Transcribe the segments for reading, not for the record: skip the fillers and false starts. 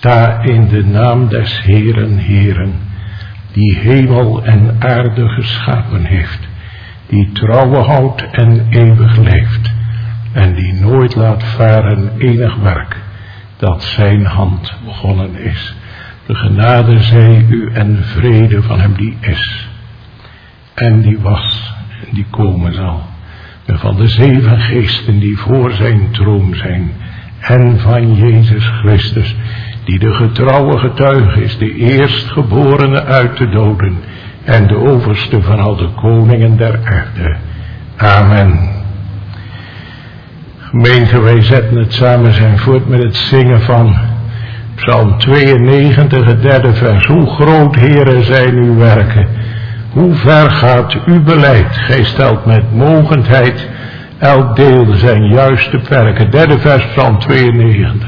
sta in de naam des Heeren, Heeren, die hemel en aarde geschapen heeft, die trouwe houdt en eeuwig leeft, en die nooit laat varen enig werk, dat zijn hand begonnen is. De genade zij u en vrede van hem die is, en die was, en die komen zal, en van de 7 geesten die voor zijn troon zijn, en van Jezus Christus, die de getrouwe getuige is, de eerstgeborene uit de doden, en de overste van al de koningen der aarde. Amen. Gemeente, wij zetten het samen zijn voort met het zingen van Psalm 92, het 3e vers. Hoe groot, Heere, zijn uw werken. Hoe ver gaat uw beleid. Gij stelt met mogendheid elk deel zijn juiste perken. 3e vers, Psalm 92.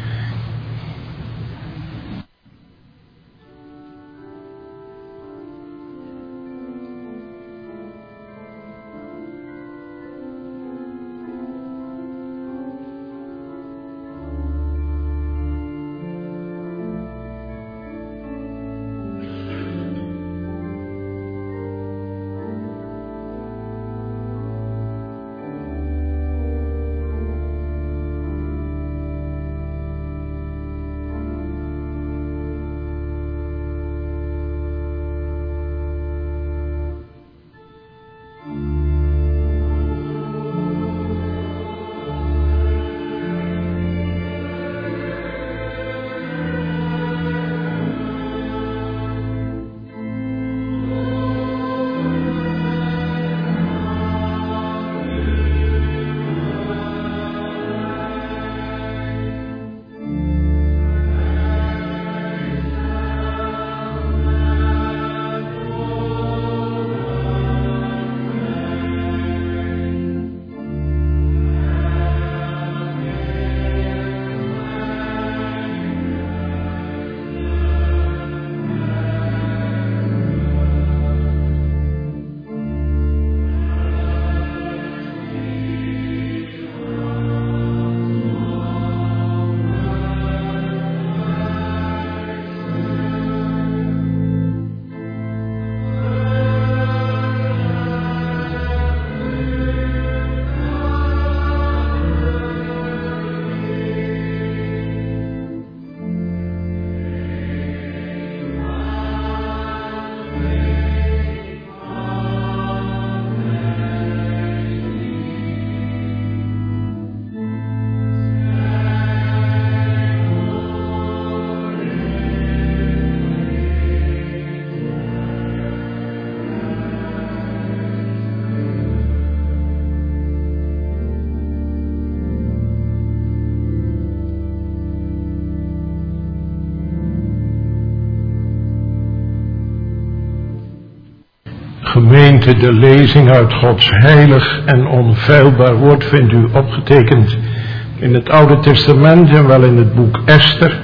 Gemeente, de lezing uit Gods heilig en onfeilbaar woord vindt u opgetekend in het Oude Testament en wel in het boek Esther.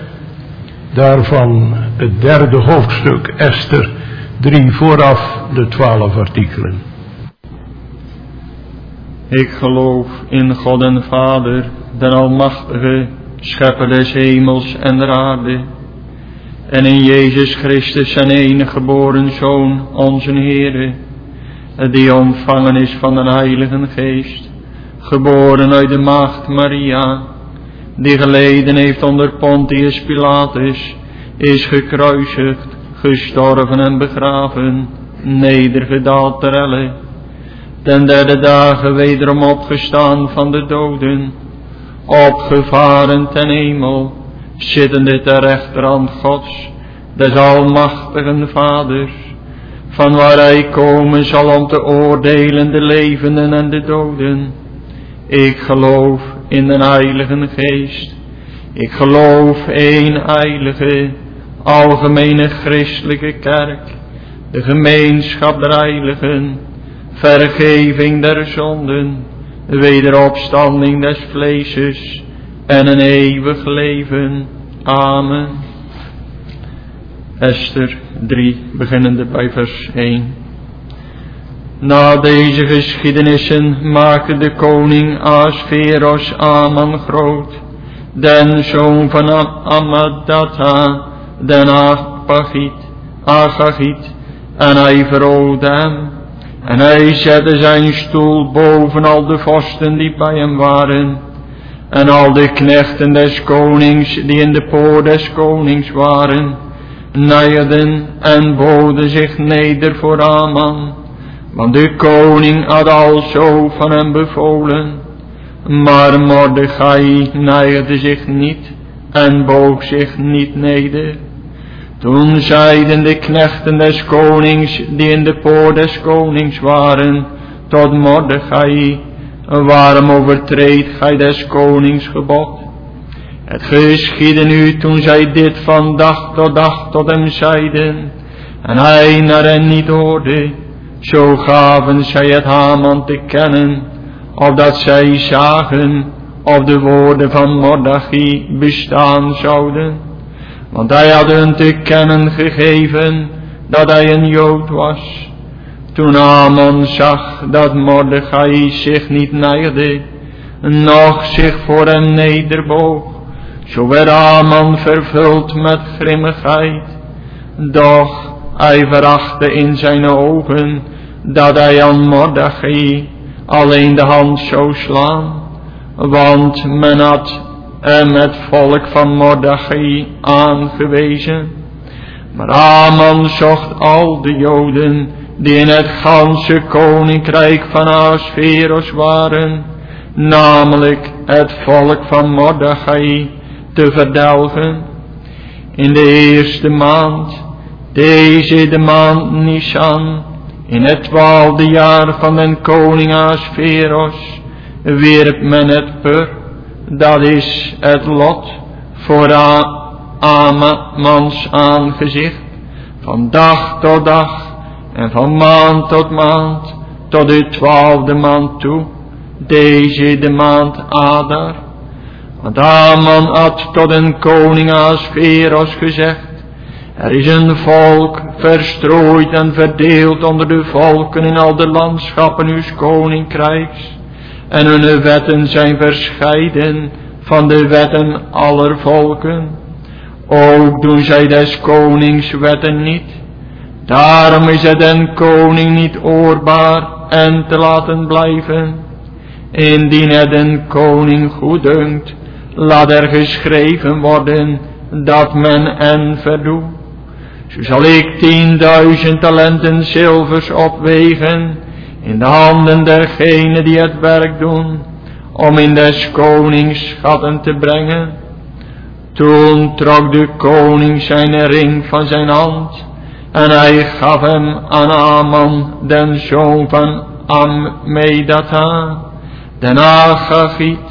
Daarvan het 3e hoofdstuk, Esther 3 vooraf de 12 artikelen. Ik geloof in God en Vader, den Almachtige, Schepper des hemels en der aarde, en in Jezus Christus zijn enige geboren Zoon, onze Heere, die ontvangen is van de Heilige Geest, geboren uit de maagd Maria, die geleden heeft onder Pontius Pilatus, is gekruisigd, gestorven en begraven, nedergedaald ter helle, ten 3e dagen wederom opgestaan van de doden, opgevaren ten hemel, zittende ter rechterhand Gods, des almachtigen Vaders, van waar hij komen zal om te oordelen de levenden en de doden. Ik geloof in de Heilige Geest. Ik geloof één heilige, algemene christelijke kerk, de gemeenschap der heiligen, vergeving der zonden, wederopstanding des vleeses en een eeuwig leven. Amen. Esther 3, beginnende bij vers 1. Na deze geschiedenissen maakte de koning Ahasveros Aman groot, den zoon van Ammedatha, den Agagiet, en hij verhoogde hem. En hij zette zijn stoel boven al de vorsten die bij hem waren, en al de knechten des konings die in de poort des konings waren, nijden en boden zich neder voor Haman, want de koning had al zo van hem bevolen. Maar Mordechai neigde zich niet en boog zich niet neder. Toen zeiden de knechten des konings die in de poort des konings waren tot Mordechai: waarom overtreedt gij des konings gebod? Het geschiedde nu toen zij dit van dag tot hem zeiden, en hij naar hen niet hoorde, zo gaven zij het Haman te kennen, opdat zij zagen of de woorden van Mordechai bestaan zouden. Want hij had hun te kennen gegeven dat hij een Jood was. Toen Haman zag dat Mordechai zich niet neigde, noch zich voor hem nederboog, zo werd Haman vervuld met grimmigheid. Doch hij verachtte in zijn ogen dat hij aan Mordechai alleen de hand zou slaan, want men had hem het volk van Mordechai aangewezen. Maar Haman zocht al de Joden die in het ganse koninkrijk van Ahasveros waren, namelijk het volk van Mordechai, te verdelgen. In de eerste maand, deze de maand Nisan, in het 12e jaar van den koning Ahasveros, wierp men het pur, dat is het lot, voor Hamans aangezicht, van dag tot dag en van maand tot de 12e maand toe, deze de maand Adar. Want Haman had tot een koning Ahasveros gezegd: er is een volk verstrooid en verdeeld onder de volken in al de landschappen uws koninkrijks, en hun wetten zijn verscheiden van de wetten aller volken. Ook doen zij des konings wetten niet. Daarom is het den koning niet oorbaar en te laten blijven. Indien het den koning goeddunkt, laat er geschreven worden dat men hen verdoet. Zo zal ik 10.000 talenten zilvers opwegen in de handen dergenen die het werk doen, om in des konings schatten te brengen. Toen trok de koning zijn ring van zijn hand, en hij gaf hem aan Haman, den zoon van Ammedatha, den Agagiet,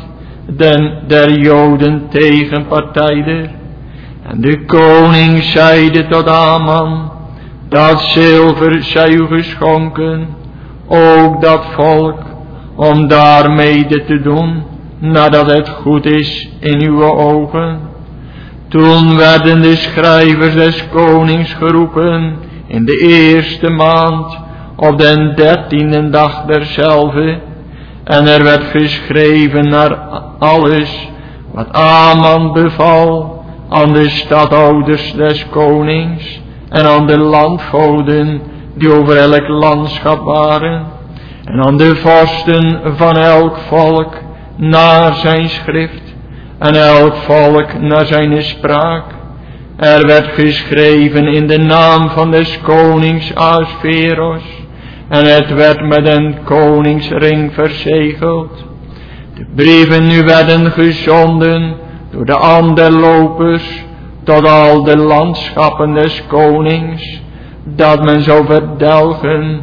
der Joden tegenpartijder. En de koning zeide tot Haman: dat zilver zij u geschonken, ook dat volk, om daarmede te doen, nadat het goed is in uw ogen. Toen werden de schrijvers des konings geroepen in de eerste maand, op den 13e dag derzelve, en er werd geschreven naar alles wat Haman beval aan de stadhouders des konings en aan de landgoden die over elk landschap waren, en aan de vorsten van elk volk naar zijn schrift, en elk volk naar zijn spraak. Er werd geschreven in de naam van des konings Ahasveros, en het werd met een koningsring verzegeld. De brieven nu werden gezonden door de hand der lopers tot al de landschappen des konings, dat men zou verdelgen,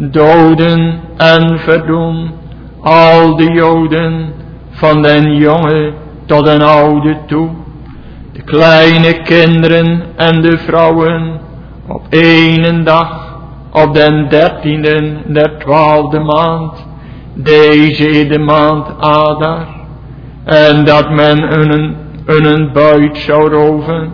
doden en verdoen al de Joden, van den jonge tot den oude toe, de kleine kinderen en de vrouwen, op één dag, op den 13e der 12e maand, deze de maand Adar, en dat men hun buit zou roven.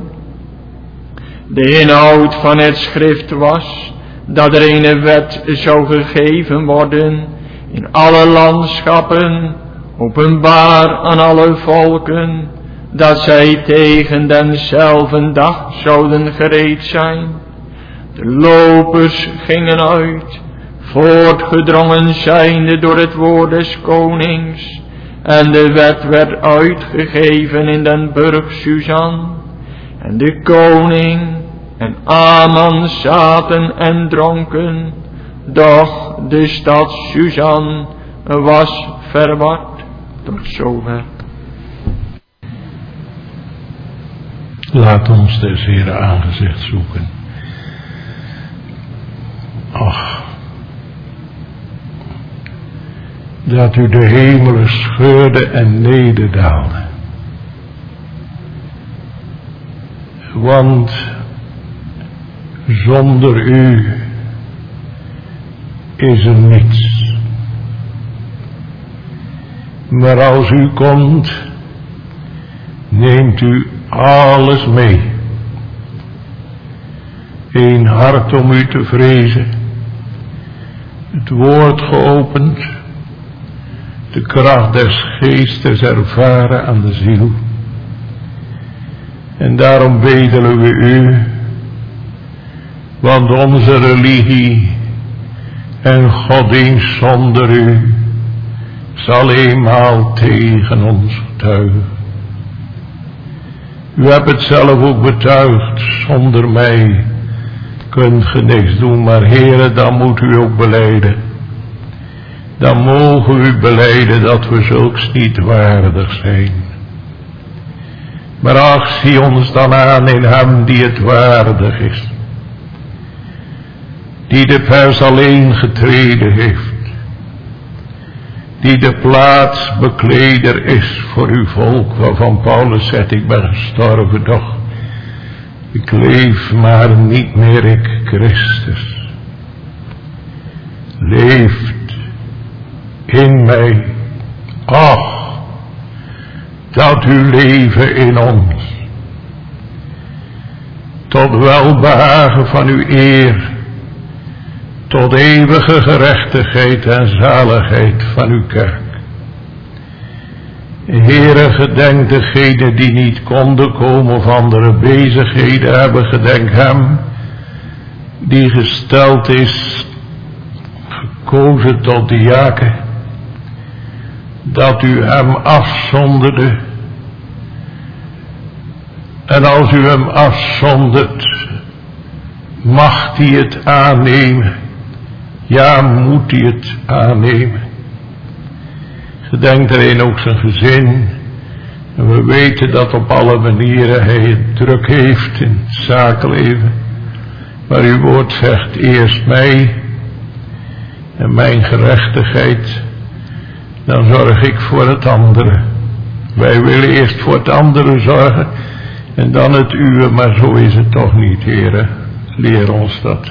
De inhoud van het schrift was dat er een wet zou gegeven worden in alle landschappen, openbaar aan alle volken, dat zij tegen denzelfden dag zouden gereed zijn. De lopers gingen uit, voortgedrongen zijnde door het woord des konings, en de wet werd uitgegeven in den burg Susan. En de koning en Aman zaten en dronken, doch de stad Susan was verward. Tot zover. Laat ons des Heeren aangezicht zoeken. Ach, dat u de hemelen scheurde en nederdaalde. Want zonder u is er niets. Maar als u komt, neemt u alles mee. Een hart om u te vrezen, het woord geopend, de kracht des geestes ervaren aan de ziel. En daarom bedelen we u, want onze religie en godsdienst zonder u zal eenmaal tegen ons getuigen. U hebt het zelf ook betuigd, zonder mij kunt ge niks doen, maar Heere, dan moet u ook belijden. Dan mogen u belijden dat we zulks niet waardig zijn. Maar ach, zie ons dan aan in hem die het waardig is. Die de pers alleen getreden heeft. Die de plaats bekleder is voor uw volk, waarvan Paulus zegt, ik ben gestorven, doch ik leef, maar niet meer ik, Christus leeft in mij. Ach, dat uw leven in ons tot welbehagen van uw eer, tot eeuwige gerechtigheid en zaligheid van uw kerk. Heere, gedenk degenen die niet konden komen of andere bezigheden hebben, gedenk hem die gesteld is, gekozen tot diaken, dat u hem afzonderde. En als u hem afzondert, mag hij het aannemen. Ja, moet hij het aannemen. Gedenk erin ook zijn gezin. En we weten dat op alle manieren hij het druk heeft in het zakenleven. Maar uw woord zegt eerst mij en mijn gerechtigheid, dan zorg ik voor het andere. Wij willen eerst voor het andere zorgen en dan het uwe, maar zo is het toch niet, Heere. Leer ons dat.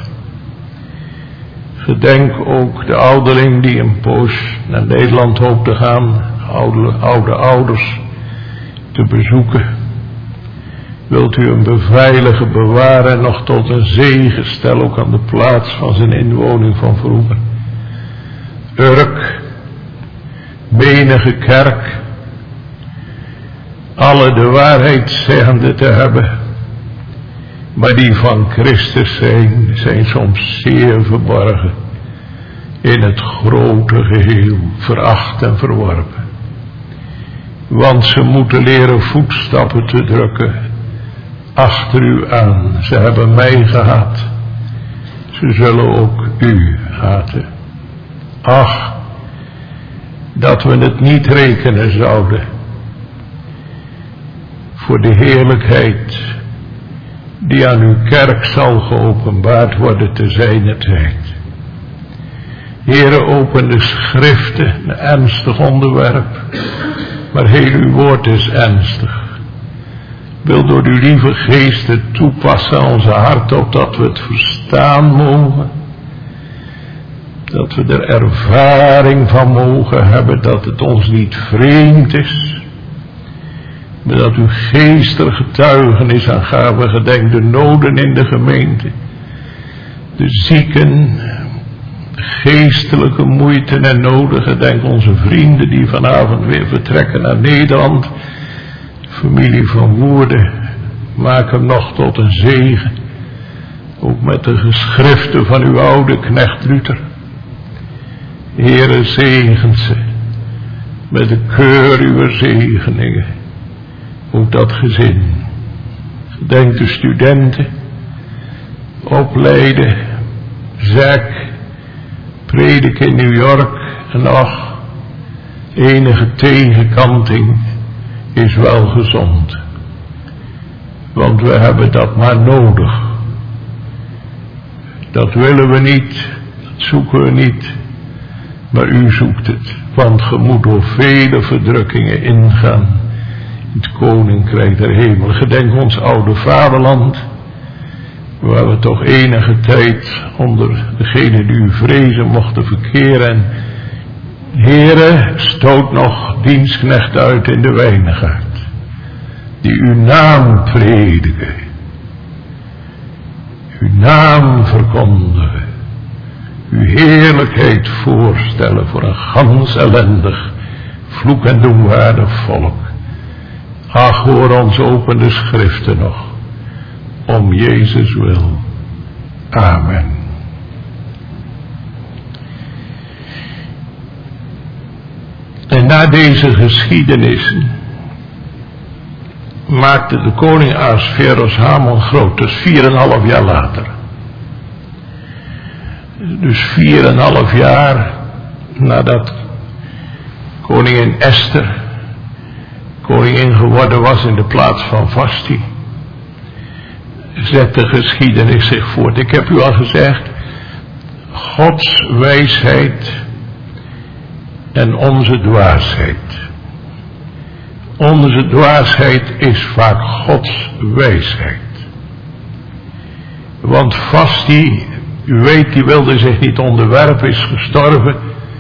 Gedenk ook de ouderling die een poos naar Nederland hoopt te gaan, oude ouders te bezoeken. Wilt u hem beveiligen, bewaren en nog tot een zegen stellen, ook aan de plaats van zijn inwoning van vroeger. Urk, menige kerk, alle de waarheid zeggende te hebben, maar die van Christus zijn soms zeer verborgen in het grote geheel, veracht en verworpen. Want ze moeten leren voetstappen te drukken achter u aan. Ze hebben mij gehaat, ze zullen ook u haten. Ach, dat we het niet rekenen zouden voor de heerlijkheid die aan uw kerk zal geopenbaard worden te zijner tijd. Heere, open de schriften, een ernstig onderwerp, maar heel uw woord is ernstig. Wil door uw lieve geest het toepassen aan onze hart, opdat we het verstaan mogen. Dat we er ervaring van mogen hebben, dat het ons niet vreemd is. Maar dat uw geestig getuigenis aangaven, gedenk de noden in de gemeente. De zieken, geestelijke moeite en noden, gedenk onze vrienden die vanavond weer vertrekken naar Nederland. Familie van Woerden, maak hem nog tot een zegen. Ook met de geschriften van uw oude knecht Luther. Heere, zegen ze met de keur uw zegeningen. Ook dat gezin. Gedenk de studenten, opleiden, Zack, predik in New York en nog enige tegenkanting is wel gezond. Want we hebben dat maar nodig. Dat willen we niet, dat zoeken we niet, maar u zoekt het. Want ge moet door vele verdrukkingen ingaan in het koninkrijk der hemel. Gedenk ons oude vaderland, waar we toch enige tijd onder degene die u vrezen mochten verkeren. En Heere, stoot nog dienstknecht uit in de wijngaard, die uw naam prediken, uw naam verkondigen, uw heerlijkheid voorstellen voor een gans ellendig, vloek en doenwaardig volk. Ach, hoor ons open de schriften nog, om Jezus wil. Amen. En na deze geschiedenissen maakte de koning Ahasveros Haman groot, dus 4,5 jaar later. Dus 4,5 jaar nadat koningin Esther koningin geworden was in de plaats van Vasti, zet de geschiedenis zich voort. Ik heb u al gezegd, Gods wijsheid en onze dwaasheid. Onze dwaasheid is vaak Gods wijsheid. Want Vasti, u weet, die wilde zich niet onderwerpen, is gestorven.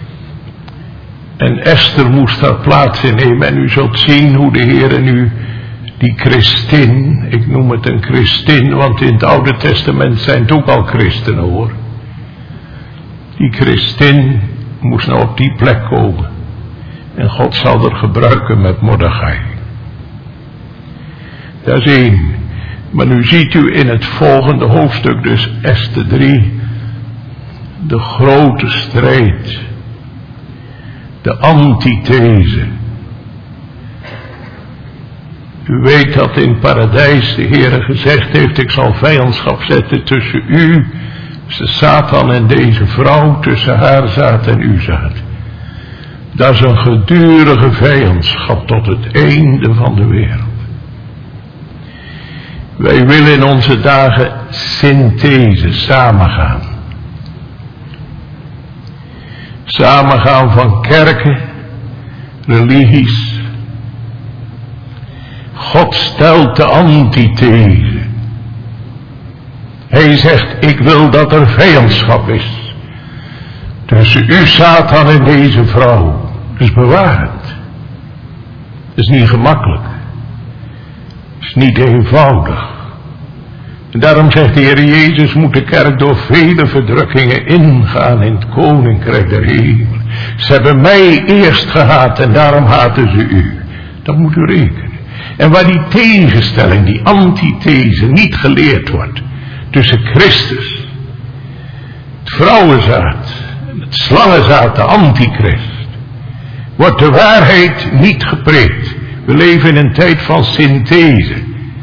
En Esther moest haar plaats innemen. En u zult zien hoe de Heere nu die Christin, ik noem het een Christin, want in het Oude Testament zijn het ook al christenen hoor. Die Christin moest nou op die plek komen. En God zal er gebruiken met Mordechai. Dat is 1. Maar nu ziet u in het volgende hoofdstuk, dus Esther 3, de grote strijd. De antithese. U weet dat in het paradijs de Heere gezegd heeft, ik zal vijandschap zetten tussen u, tussen Satan en deze vrouw, tussen haar zaad en uw zaad. Dat is een gedurige vijandschap tot het einde van de wereld. Wij willen in onze dagen synthese, samengaan. Samengaan van kerken, religies. God stelt de antithese. Hij zegt, ik wil dat er vijandschap is tussen u, Satan, en deze vrouw. Dus bewaar het. Het is niet gemakkelijk. Het is niet eenvoudig. En daarom zegt de Heer Jezus, moet de kerk door vele verdrukkingen ingaan in het koninkrijk der hemel. Ze hebben mij eerst gehaat en daarom haten ze u. Dat moet u rekenen. En waar die tegenstelling, die antithese niet geleerd wordt tussen Christus, het vrouwenzaad en het slangenzaad, de antichrist, wordt de waarheid niet gepreekt. We leven in een tijd van synthese.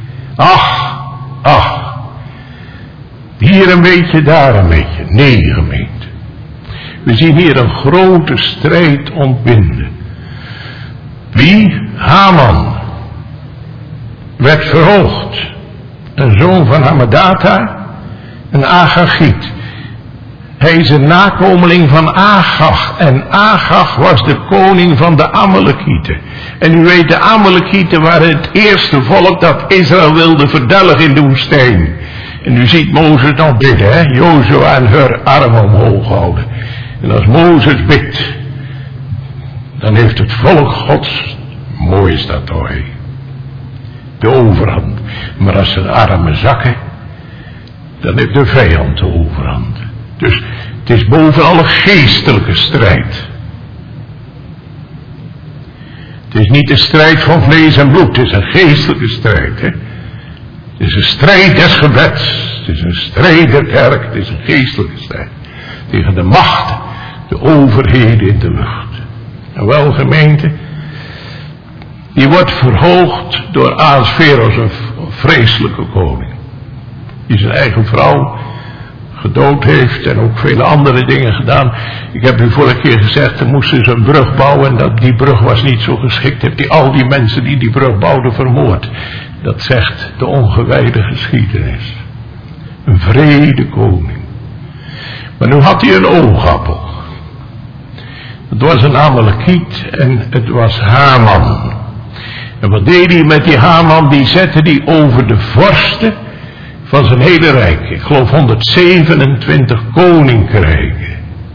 Ach, hier een beetje, daar een beetje. Nee, gemeente. We zien hier een grote strijd ontbinden. Wie? Haman werd verhoogd. Een zoon van Hammedata, een Agagiet. Hij is een nakomeling van Agag. En Agag was de koning van de Amalekieten. En u weet, de Amalekieten waren het eerste volk dat Israël wilde verdelgen in de woestijn. En u ziet Mozes nog bidden, hè. Jozua en haar armen omhoog houden. En als Mozes bidt, dan heeft het volk Gods, mooi is dat hoor, de overhand. Maar als zijn armen zakken, dan heeft de vijand de overhand. Dus het is boven alle geestelijke strijd. Het is niet een strijd van vlees en bloed, het is een geestelijke strijd. Hè? Het is een strijd des gebeds. Het is een strijd der kerk, het is een geestelijke strijd. Tegen de machten, de overheden in de lucht. En wel, gemeente, die wordt verhoogd door Ahasveros, een vreselijke koning. Die zijn eigen vrouw gedood heeft en ook vele andere dingen gedaan. Ik heb u vorige keer gezegd, er moesten ze een brug bouwen en die brug was niet zo geschikt. Heeft hij al die mensen die brug bouwden vermoord. Dat zegt de ongewijde geschiedenis. Een wrede koning. Maar nu had hij een oogappel. Het was een Amalekiet en het was Haman. En wat deed hij met die Haman? Die zette die over de vorsten van zijn hele rijk. Ik geloof 127 koninkrijken.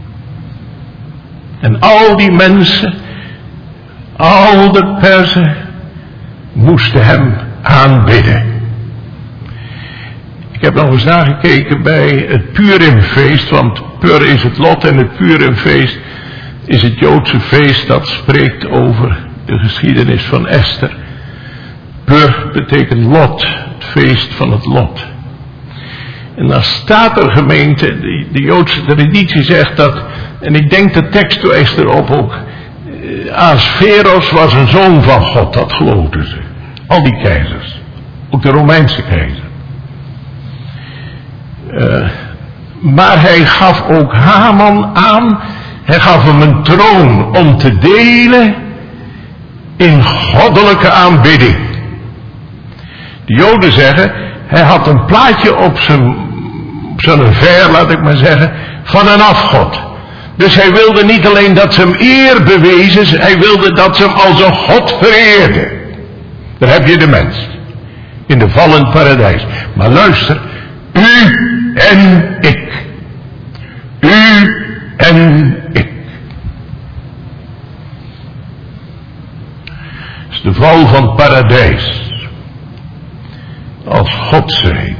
En al die mensen, al de Perzen, moesten hem aanbidden. Ik heb nog eens nagekeken bij het Purimfeest, want Pur is het lot en het Purimfeest is het Joodse feest dat spreekt over de geschiedenis van Esther. Pur betekent lot, het feest van het lot. En dan staat er, gemeente, de Joodse traditie zegt dat, en ik denk de tekst wijst erop ook, Ahasveros was een zoon van God, dat geloofden ze. Al die keizers, ook de Romeinse keizer. Maar hij gaf ook Haman aan, hij gaf hem een troon om te delen in goddelijke aanbidding. De Joden zeggen, hij had een plaatje op zijn revers, laat ik maar zeggen, van een afgod. Dus hij wilde niet alleen dat ze hem eer bewezen, hij wilde dat ze hem als een god vereerden. Daar heb je de mens. In de vallend paradijs. Maar luister, u en ik. U en ik. Het is de val van het paradijs. Als God zijn.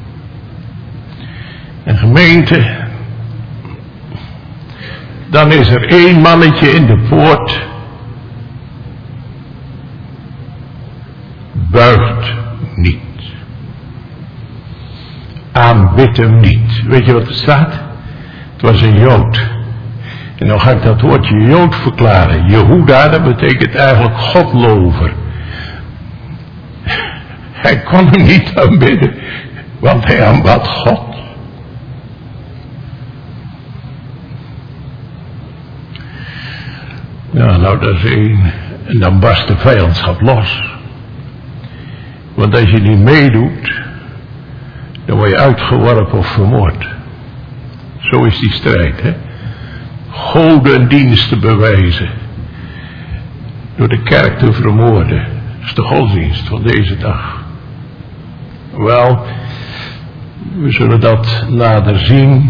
En gemeente, dan is er één mannetje in de poort. Buigt niet. Aanbidt hem niet. Weet je wat er staat? Het was een Jood. En dan ga ik dat woordje Jood verklaren. Jehuda, dat betekent eigenlijk Godlover. Hij kon hem niet aanbidden, want hij aanbad God. Ja, nou dat is één. En dan barst de vijandschap los. Want als je niet meedoet, dan word je uitgeworpen of vermoord. Zo is die strijd, hè. Godendienst te bewijzen. Door de kerk te vermoorden. Dat is de godsdienst van deze dag. Wel, we zullen dat nader zien.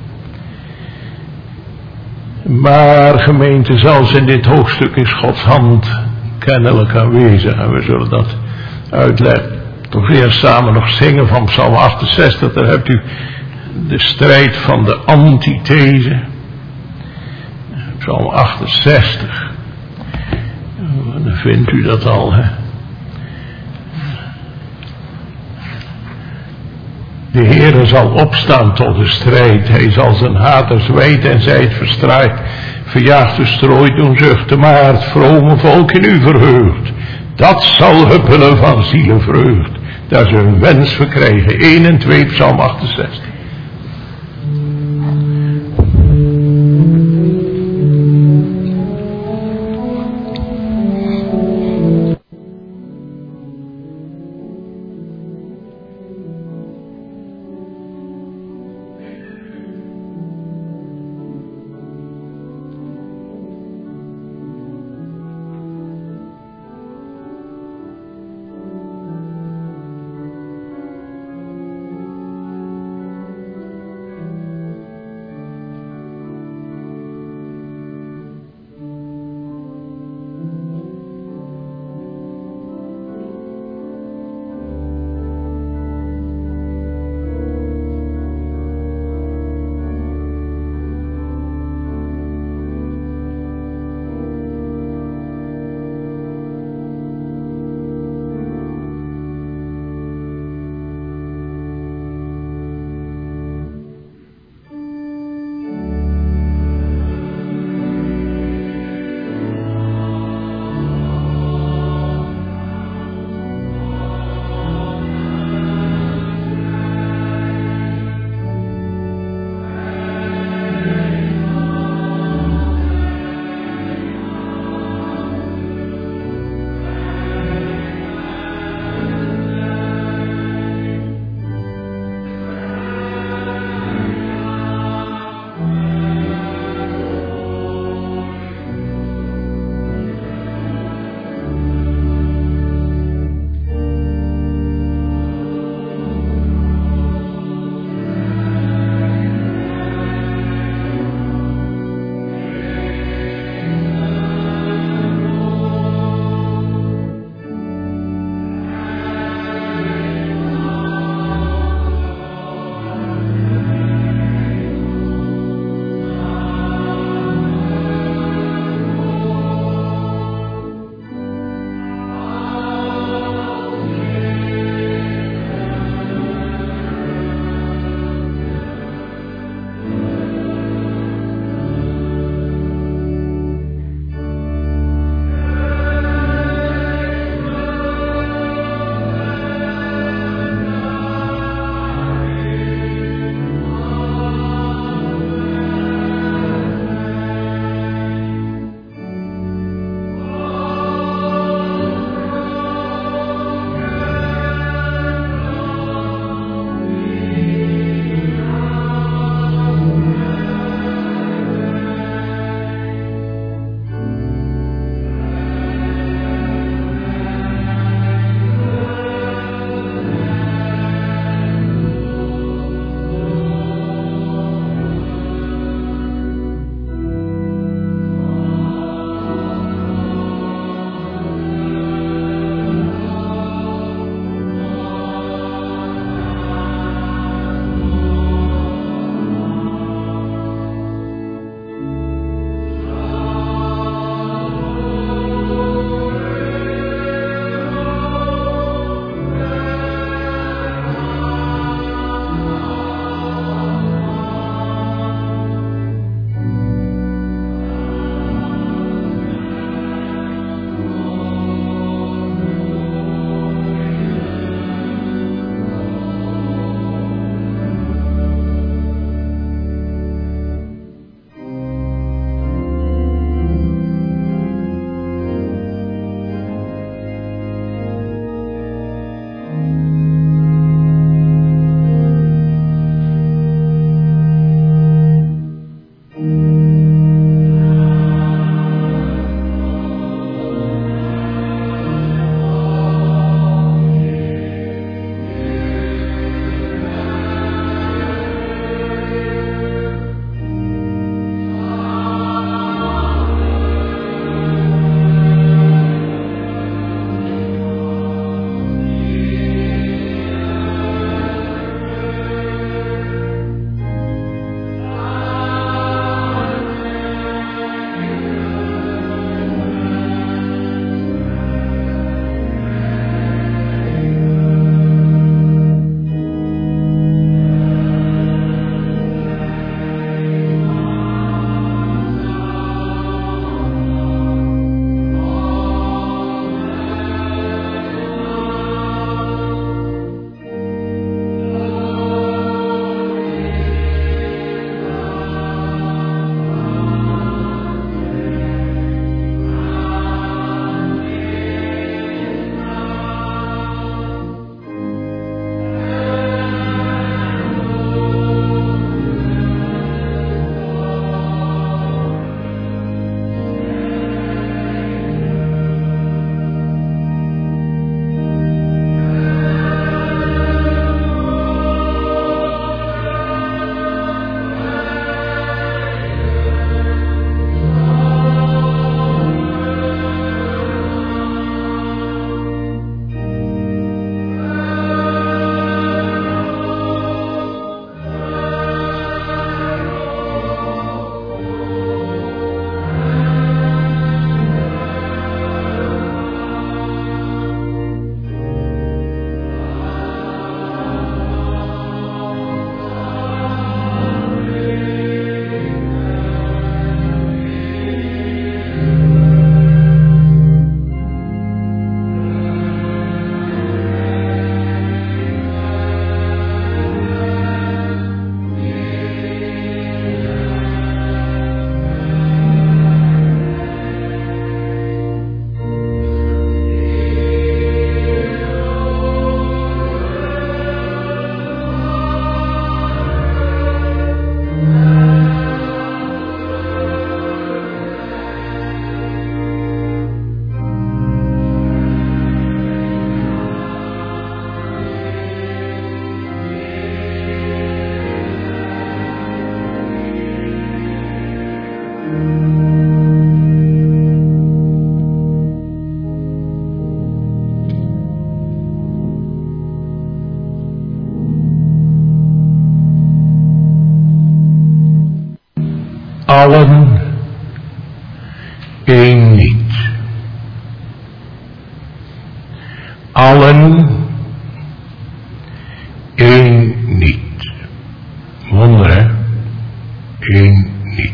Maar gemeente, zelfs in dit hoofdstuk is Gods hand kennelijk aanwezig. En we zullen dat uitleggen. Toch eerst samen nog zingen van Psalm 68. Daar hebt u de strijd van de antithese. Psalm 68. Dan vindt u dat al, hè. De Heere zal opstaan tot de strijd. Hij zal zijn haters wijd en zijd verstraaid. Verjaagd de strooi doen zuchten. Maar het vrome volk in u verheugt. Dat zal huppelen van zielenvreugd. Daar ze hun wens verkrijgen. 1 en 2 Psalm 68. allen, één niet. Allen, één niet. Wonder, hè? Eén niet.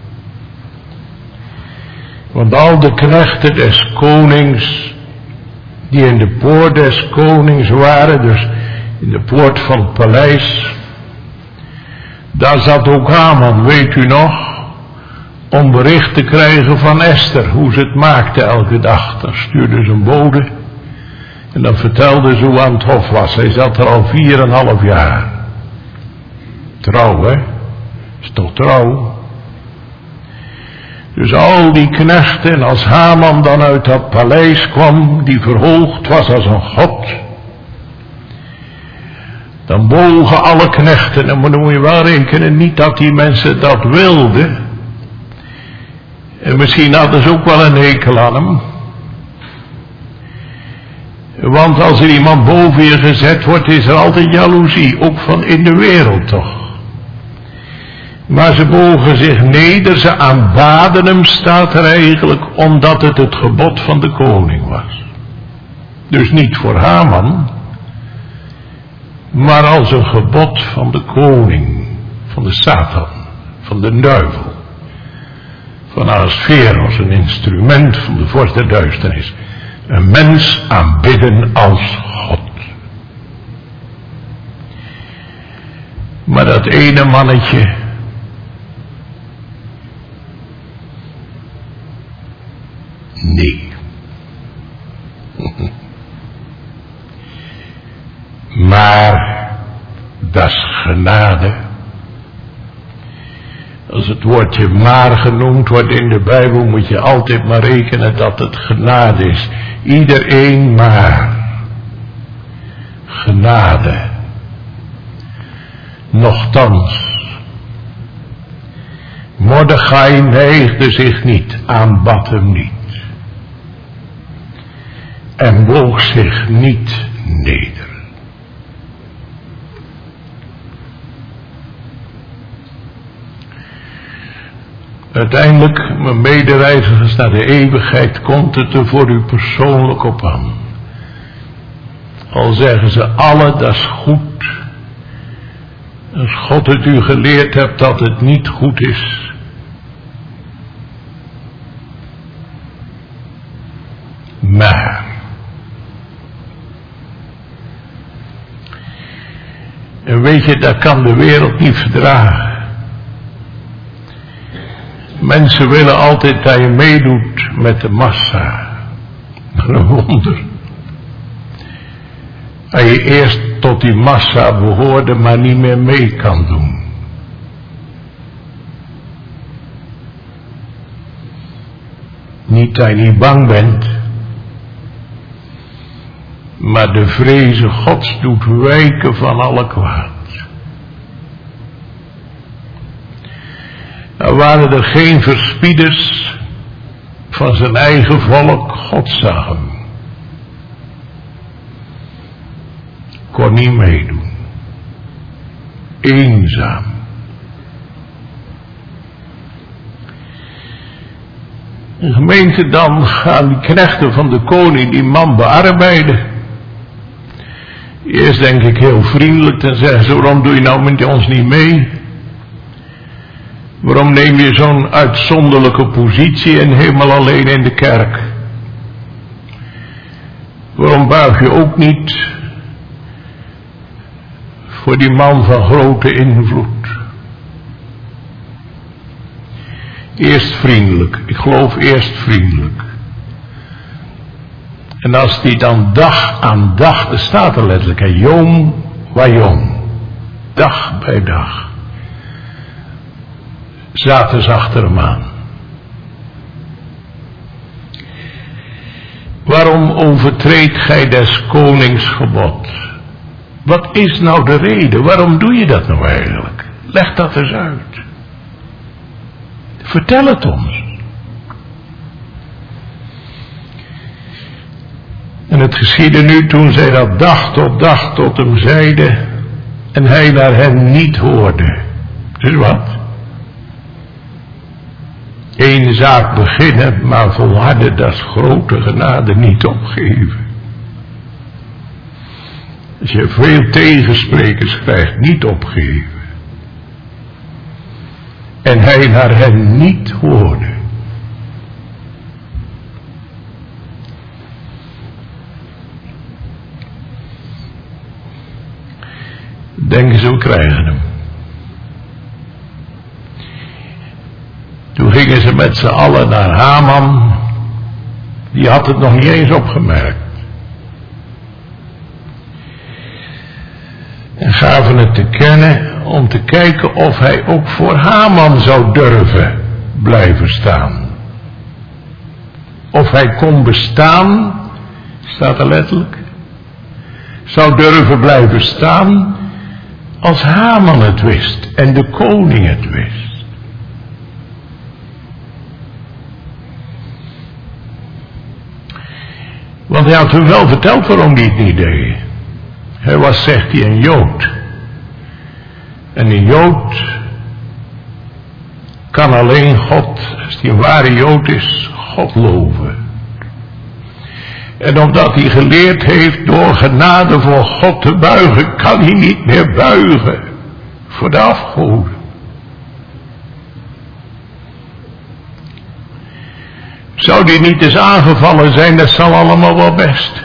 Want al de knechten des konings, die in de poort des konings waren, dus in de poort van het paleis, daar zat ook Haman, weet u nog, om bericht te krijgen van Esther, hoe ze het maakte elke dag. Dan stuurde ze een bode en dan vertelde ze hoe aan het hof was. Hij zat er al 4,5 jaar. Trouw, hè? Is toch trouw? Dus al die knechten, als Haman dan uit dat paleis kwam, die verhoogd was als een god, dan bogen alle knechten, en dan moet je wel rekenen, niet dat die mensen dat wilden. En misschien hadden ze ook wel een hekel aan hem. Want als er iemand boven je gezet wordt, is er altijd jaloezie, ook van in de wereld toch. Maar ze bogen zich neder, ze aanbaden hem, staat er eigenlijk, omdat het gebod van de koning was. Dus niet voor Haman, maar als een gebod van de koning, van de Satan, van de duivel, van Ahasveros, een instrument van de vorst der duisternis. Een mens aanbidden als God. Maar dat ene mannetje, nee. Maar dat is genade. Als het woordje maar genoemd wordt in de Bijbel, moet je altijd maar rekenen dat het genade is. Iedereen maar. Genade. Nochtans. Mordechai neigde zich niet, aanbad hem niet. En boog zich niet neder. Uiteindelijk, mijn medereizigers naar de eeuwigheid, komt het er voor u persoonlijk op aan. Al zeggen ze alle, dat is goed. Als God het u geleerd hebt dat het niet goed is. Maar. En weet je, dat kan de wereld niet verdragen. Mensen willen altijd dat je meedoet met de massa. Maar een wonder. Dat je eerst tot die massa behoorde, maar niet meer mee kan doen. Niet dat je niet bang bent. Maar de vreze Gods doet wijken van alle kwaad. Er waren er geen verspieders van zijn eigen volk. God zag hem. Kon niet meedoen. Eenzaam. De gemeente dan gaan die knechten van de koning die man bearbeiden. Eerst denk ik heel vriendelijk, dan zeggen ze, waarom doe je nou met ons niet mee? Waarom neem je zo'n uitzonderlijke positie en helemaal alleen in de kerk? Waarom buig je ook niet voor die man van grote invloed? Eerst vriendelijk, ik geloof eerst vriendelijk. En als die dan dag aan dag, er staat er letterlijk, jong wa jong, dag bij dag, zaten ze achter hem aan. Waarom overtreedt gij des konings gebod? Wat is nou de reden? Waarom doe je dat nou eigenlijk? Leg dat eens uit. Vertel het ons. En het geschiedde nu toen zij dat dag tot hem zeiden en hij naar hen niet hoorde. Dus wat? Eén zaak beginnen, maar volharden, dat is grote genade, niet opgeven. Als je veel tegensprekers krijgt, niet opgeven. En hij naar hen niet hoorde. Denken ze, we krijgen hem. Toen gingen ze met z'n allen naar Haman. Die had het nog niet eens opgemerkt. En gaven het te kennen om te kijken of hij ook voor Haman zou durven blijven staan. Of hij kon bestaan, staat er letterlijk, zou durven blijven staan als Haman het wist en de koning het wist. Want hij had hem wel verteld waarom hij het niet deed. Hij was, zegt hij, een Jood. En een Jood kan alleen God, als hij een ware Jood is, God loven. En omdat hij geleerd heeft door genade voor God te buigen, kan hij niet meer buigen voor de afgoden. Zou die niet eens aangevallen zijn, dat zal allemaal wel best.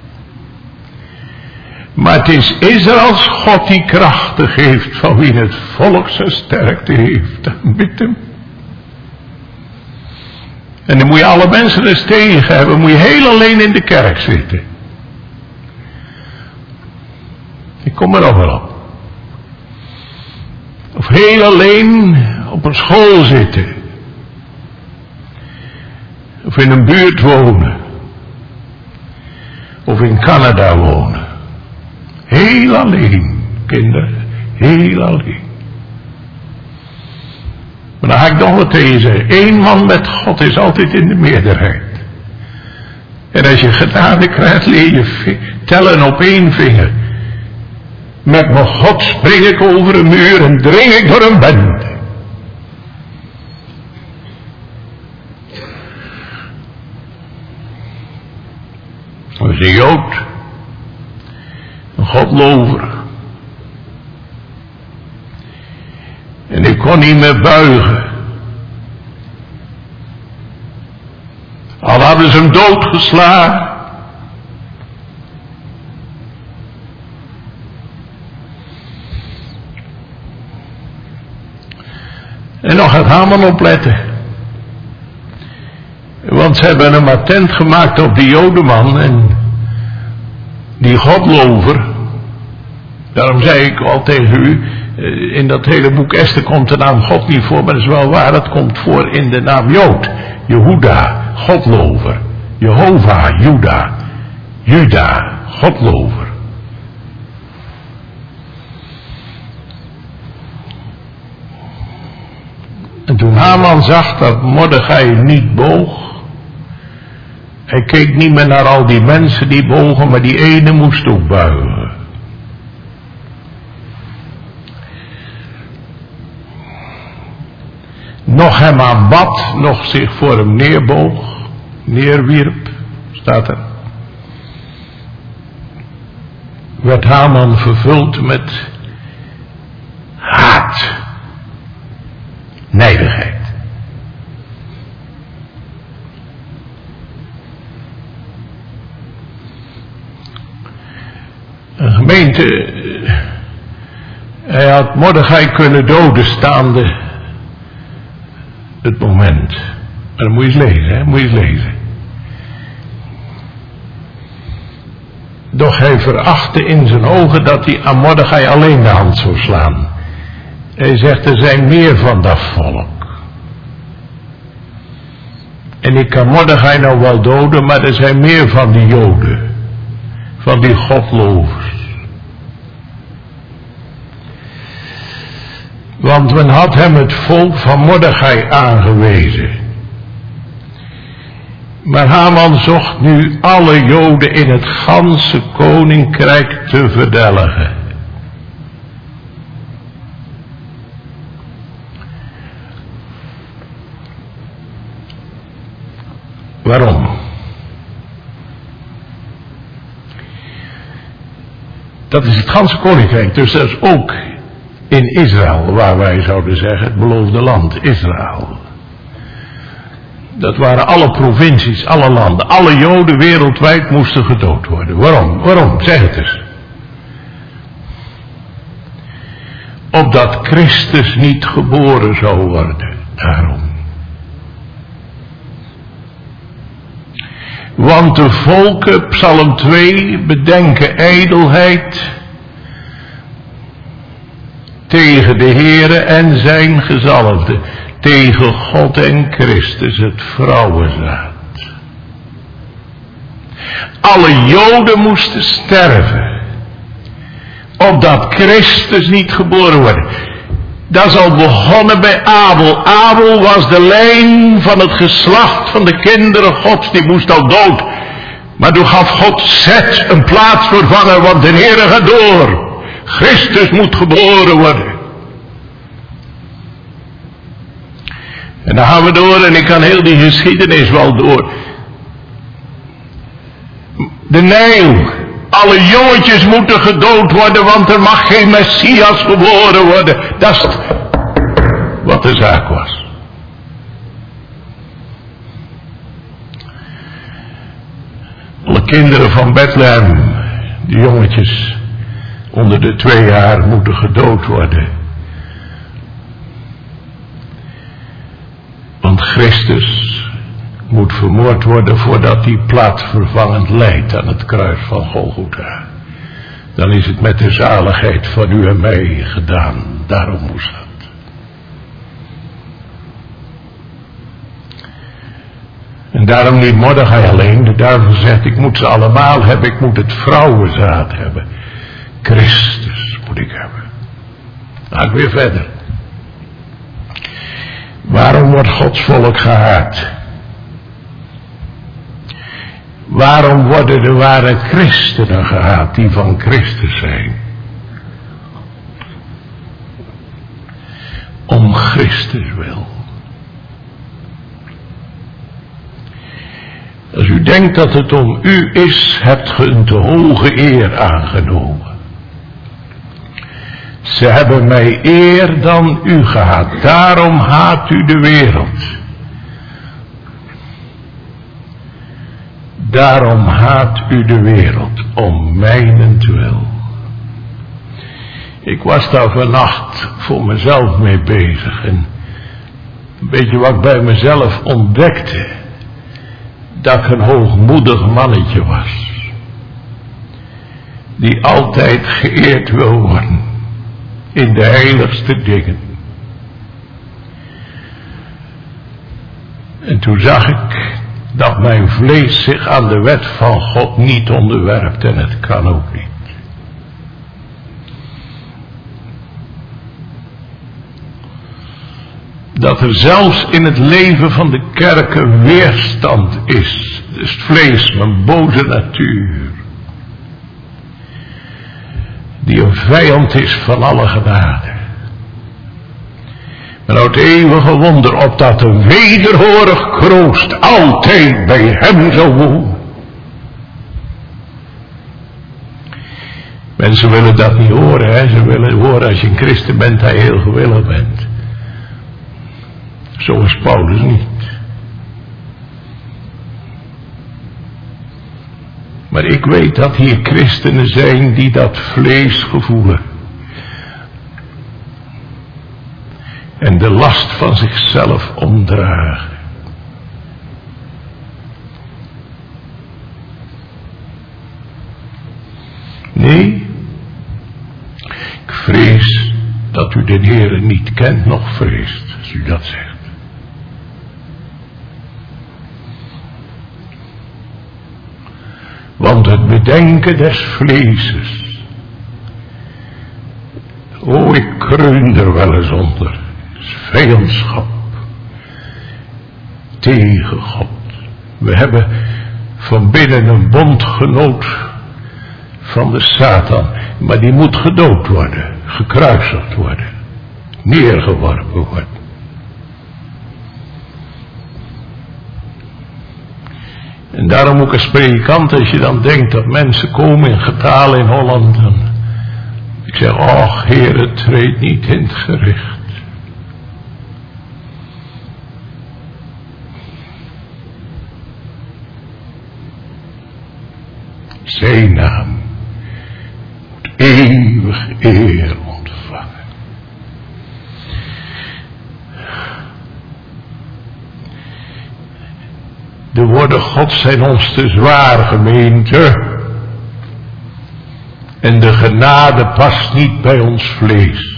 Maar het is Israëls God die krachten geeft, van wie het volk zijn sterkte heeft. Aanbid hem. En dan moet je alle mensen eens tegen hebben, moet je heel alleen in de kerk zitten. Ik kom er nog wel op. Of heel alleen op een school zitten. Of in een buurt wonen. Of in Canada wonen. Heel alleen, kinderen. Heel alleen. Maar dan ga ik nog wat tegen zeggen. Eén man met God is altijd in de meerderheid. En als je genade krijgt, leer je tellen op één vinger. Met mijn God spring ik over een muur en dring ik door een bende. Dat is een Jood. Een Godlover. En ik kon niet meer buigen. Al hadden ze hem doodgeslagen. En nog gaat Haman opletten. Want ze hebben hem attent gemaakt op die Jodeman en die Godlover. Daarom zei ik al tegen u, in dat hele boek Esther komt de naam God niet voor, maar dat is wel waar, dat komt voor in de naam Jood. Jehuda, Godlover. Jehovah, Juda, Godlover. En toen Haman zag dat Mordechai niet boog, hij keek niet meer naar al die mensen die bogen, maar die ene moest ook buigen. Nog hem aanbad, nog zich voor hem neerboog, neerwierp, staat er. Werd Haman vervuld met haat, nijdigheid. Een gemeente, hij had Mordechai kunnen doden staande het moment. Maar dan moet je eens lezen, hè? Moet je eens lezen. Doch hij verachtte in zijn ogen dat hij aan Mordechai alleen de hand zou slaan. Hij zegt, er zijn meer van dat volk. En ik kan Mordechai nou wel doden, maar er zijn meer van die Joden. Van die Godlovers. Want men had hem het volk van Mordechai aangewezen. Maar Haman zocht nu alle Joden in het ganse koninkrijk te verdelgen. Waarom? Dat is het ganse koninkrijk, dus dat is ook in Israël, waar wij zouden zeggen het beloofde land, Israël. Dat waren alle provincies, alle landen, alle Joden wereldwijd moesten gedood worden. Waarom? Waarom? Zeg het eens. Opdat Christus niet geboren zou worden, daarom. Want de volken, Psalm 2, bedenken ijdelheid tegen de Heere en zijn gezalfde, tegen God en Christus, het vrouwenzaad. Alle Joden moesten sterven, opdat Christus niet geboren wordt. Dat is al begonnen bij Abel. Abel was de lijn van het geslacht van de kinderen Gods, die moest al dood. Maar toen gaf God Zet een plaatsvervanger, want de Heere gaat door. Christus moet geboren worden. En dan gaan we door, en ik kan heel die geschiedenis wel door. De Nijl. Alle jongetjes moeten gedood worden, want er mag geen Messias geboren worden. Dat is wat de zaak was. Alle kinderen van Bethlehem, die jongetjes onder de 2 jaar, moeten gedood worden. Want Christus moet vermoord worden voordat hij plaatsvervangend lijdt aan het kruis van Golgotha. Dan is het met de zaligheid van u en mij gedaan. Daarom moest dat. En daarom niet Mordechai alleen. De duivel zegt, ik moet ze allemaal hebben. Ik moet het vrouwenzaad hebben. Christus moet ik hebben. Nou, weer verder. Waarom wordt Gods volk gehaat? Waarom worden de ware christenen gehaat die van Christus zijn? Om Christus wil. Als u denkt dat het om u is, hebt u een te hoge eer aangenomen. Ze hebben mij eer dan u gehaat. Daarom haat u de wereld. Daarom haat u de wereld, om mijnentwil. Ik was daar vannacht voor mezelf mee bezig. En een beetje wat ik bij mezelf ontdekte. Dat ik een hoogmoedig mannetje was. Die altijd geëerd wil worden. In de heiligste dingen. En toen zag ik dat mijn vlees zich aan de wet van God niet onderwerpt, en het kan ook niet. Dat er zelfs in het leven van de kerken weerstand is. Dus het vlees, mijn boze natuur. Die een vijand is van alle genade. Maar nou het eeuwige wonder, opdat de wederhorig kroost altijd bij hem zou wonen. Mensen willen dat niet horen, hè? Ze willen horen als je een christen bent, dat je heel gewillig bent. Zo is Paulus niet. Maar ik weet dat hier christenen zijn die dat vlees gevoelen. En de last van zichzelf omdragen. Nee, ik vrees dat u de Heere niet kent, nog vreest, als u dat zegt. Want het bedenken des vleeses. O, ik kreun er wel eens onder. Vijandschap. Tegen God. We hebben van binnen een bondgenoot van de Satan. Maar die moet gedood worden. Gekruisigd worden. Neergeworpen worden. En daarom ook als predikant, als je dan denkt dat mensen komen in getalen in Holland, dan ik zeg, och Heere, treed niet in het gericht. Zijn naam moet eeuwig eer ontvangen. De woorden Gods zijn ons te zwaar, gemeente. En de genade past niet bij ons vlees.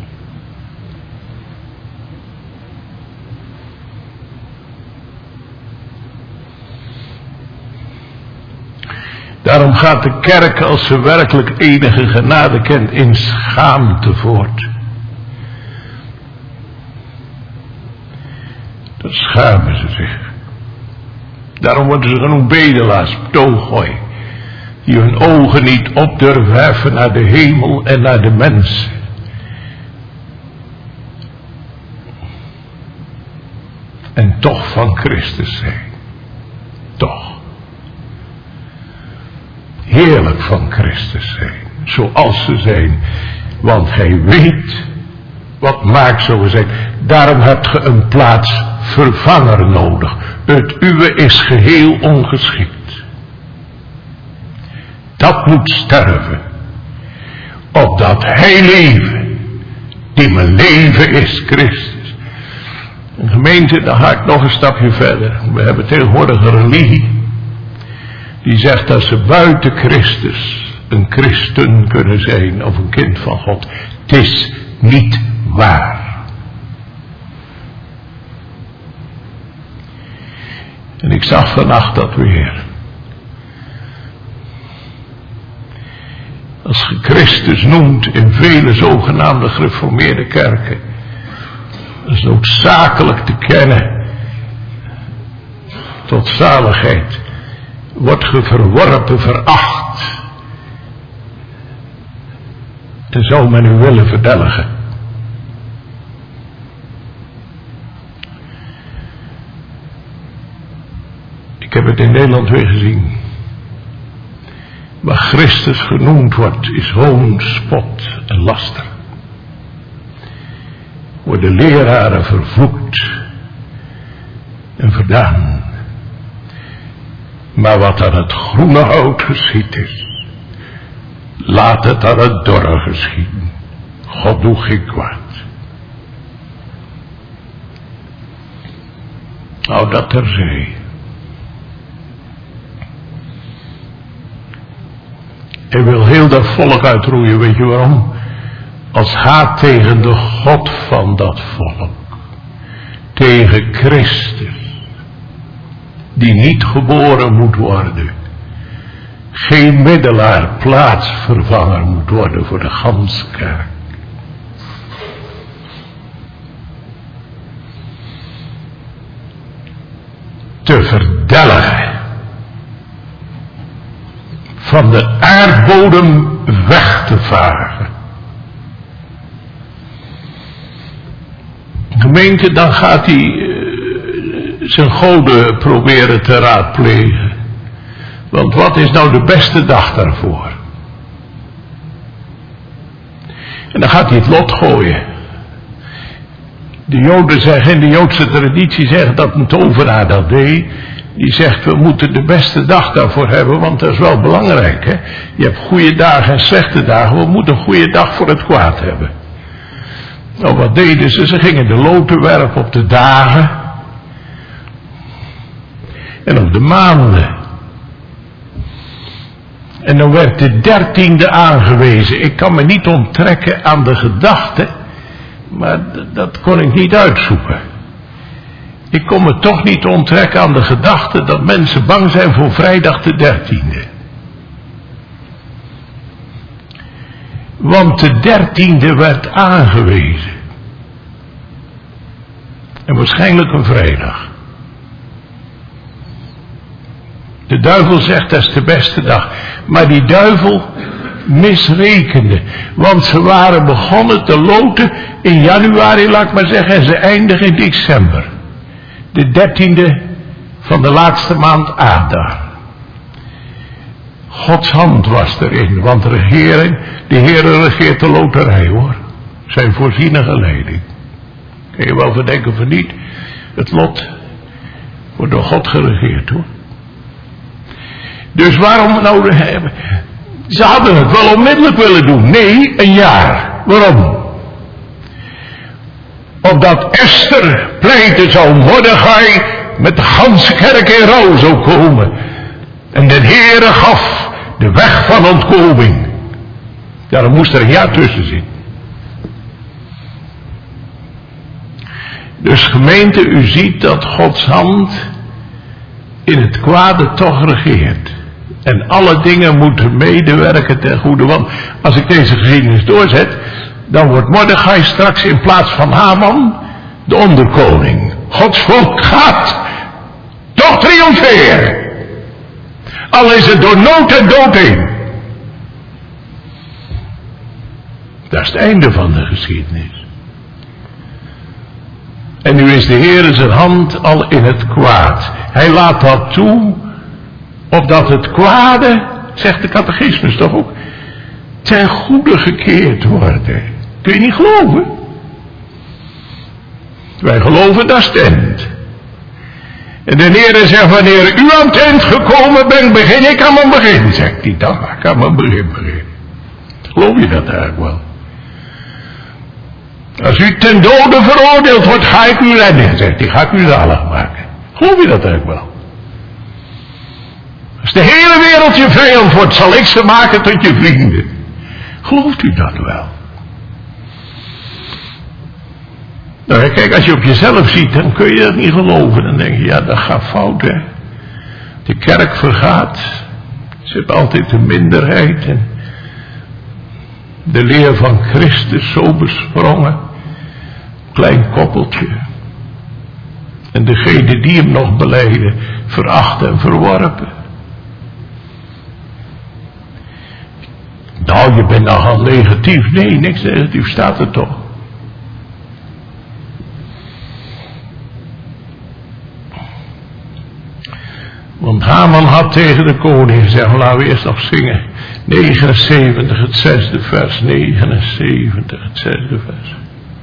Daarom gaat de kerk, als ze werkelijk enige genade kent, in schaamte voort. Dan schamen ze zich. Daarom worden ze genoemd bedelaars, ptoogoi, die hun ogen niet op durven heffen naar de hemel en naar de mensen. En toch van Christus zijn. Toch. Heerlijk van Christus zijn, zoals ze zijn, want hij weet wat maakt zo zijn. Daarom hebt ge een plaatsvervanger nodig. Het uwe is geheel ongeschikt. Dat moet sterven, opdat hij leven, die mijn leven is, Christus. Een gemeente, dan ga ik nog een stapje verder. We hebben tegenwoordig een religie die zegt dat ze buiten Christus een christen kunnen zijn of een kind van God. Het is niet waar. En ik zag vannacht dat weer. Als je Christus noemt in vele zogenaamde gereformeerde kerken, dat is noodzakelijk te kennen tot zaligheid. Wordt ge verworpen, veracht. En zou men u willen verdelgen. Ik heb het in Nederland weer gezien. Waar Christus genoemd wordt, is hoon, spot en laster. Worden leraren vervloekt en verdaan. Maar wat aan het groene hout geschied is, laat het aan het dorre geschieden. God doet geen kwaad. Nou, dat terzijde. Hij wil heel dat volk uitroeien, weet je waarom? Als haat tegen de God van dat volk. Tegen Christus. Die niet geboren moet worden. Geen middelaar, plaatsvervanger moet worden voor de ganse kerk. Te verdelgen. Van de aardbodem weg te vagen. Gemeente, dan gaat hij zijn goden proberen te raadplegen. Want wat is nou de beste dag daarvoor? En dan gaat hij het lot gooien. De Joden zeggen, in de Joodse traditie zeggen dat een tovenaar dat deed. Die zegt, we moeten de beste dag daarvoor hebben, want dat is wel belangrijk. Hè? Je hebt goede dagen en slechte dagen. We moeten een goede dag voor het kwaad hebben. Nou, wat deden ze? Ze gingen de loten werpen op de dagen. En op de maanden. En dan werd de 13e aangewezen. Ik kan me niet onttrekken aan de gedachte. Maar dat kon ik niet uitzoeken. Ik kon me toch niet onttrekken aan de gedachte dat mensen bang zijn voor vrijdag de 13e. Want de 13e werd aangewezen. En waarschijnlijk een vrijdag. De duivel zegt dat is de beste dag. Maar die duivel misrekende. Want ze waren begonnen te loten in januari, laat ik maar zeggen. En ze eindigen in december. De 13e van de laatste maand Adar. Gods hand was erin, want de Heere regeert de loterij, hoor. Zijn voorzienige leiding. Kun je wel verdenken van niet. Het lot wordt door God geregeerd, hoor. Dus waarom nou... Ze hadden het wel onmiddellijk willen doen. Nee, een jaar. Waarom? Opdat Esther pleiten zou Mordechai met de ganse kerk in rouw zou komen. En de Heere gaf de weg van ontkoming. Daarom moest er een jaar tussen zitten. Dus gemeente, u ziet dat Gods hand in het kwade toch regeert. En alle dingen moeten medewerken ten goede. Want als ik deze geschiedenis doorzet, dan wordt Mordechai straks in plaats van Haman de onderkoning. Gods volk gaat toch triomferen. Al is het door nood en dood heen. Dat is het einde van de geschiedenis. En nu is de Heer zijn hand al in het kwaad. Hij laat dat toe, opdat het kwade, zegt de catechismus toch ook, ten goede gekeerd worden. Kun je niet geloven? Wij geloven dat stemt. En de Heer zegt, wanneer u aan het eind gekomen bent, begin ik aan mijn begin, zegt hij dan. Ik aan mijn begin beginnen. Geloof je dat eigenlijk wel? Als u ten dode veroordeeld wordt, ga ik u redden, zegt hij. Ga ik u zalig maken. Geloof je dat eigenlijk wel? Als de hele wereld je vijand wordt, zal ik ze maken tot je vrienden. Gelooft u dat wel? Nou, kijk, als je op jezelf ziet, dan kun je dat niet geloven. Dan denk je, ja, dat gaat fout, hè. De kerk vergaat. Ze heeft altijd de minderheid. En de leer van Christus zo besprongen. Klein koppeltje. En degene die hem nog belijden, veracht en verworpen. Nou, je bent nogal negatief. Nee, niks negatief staat er toch. Want Haman had tegen de koning gezegd, laten we eerst nog zingen. 79, het 6e vers. 79, het 6e vers.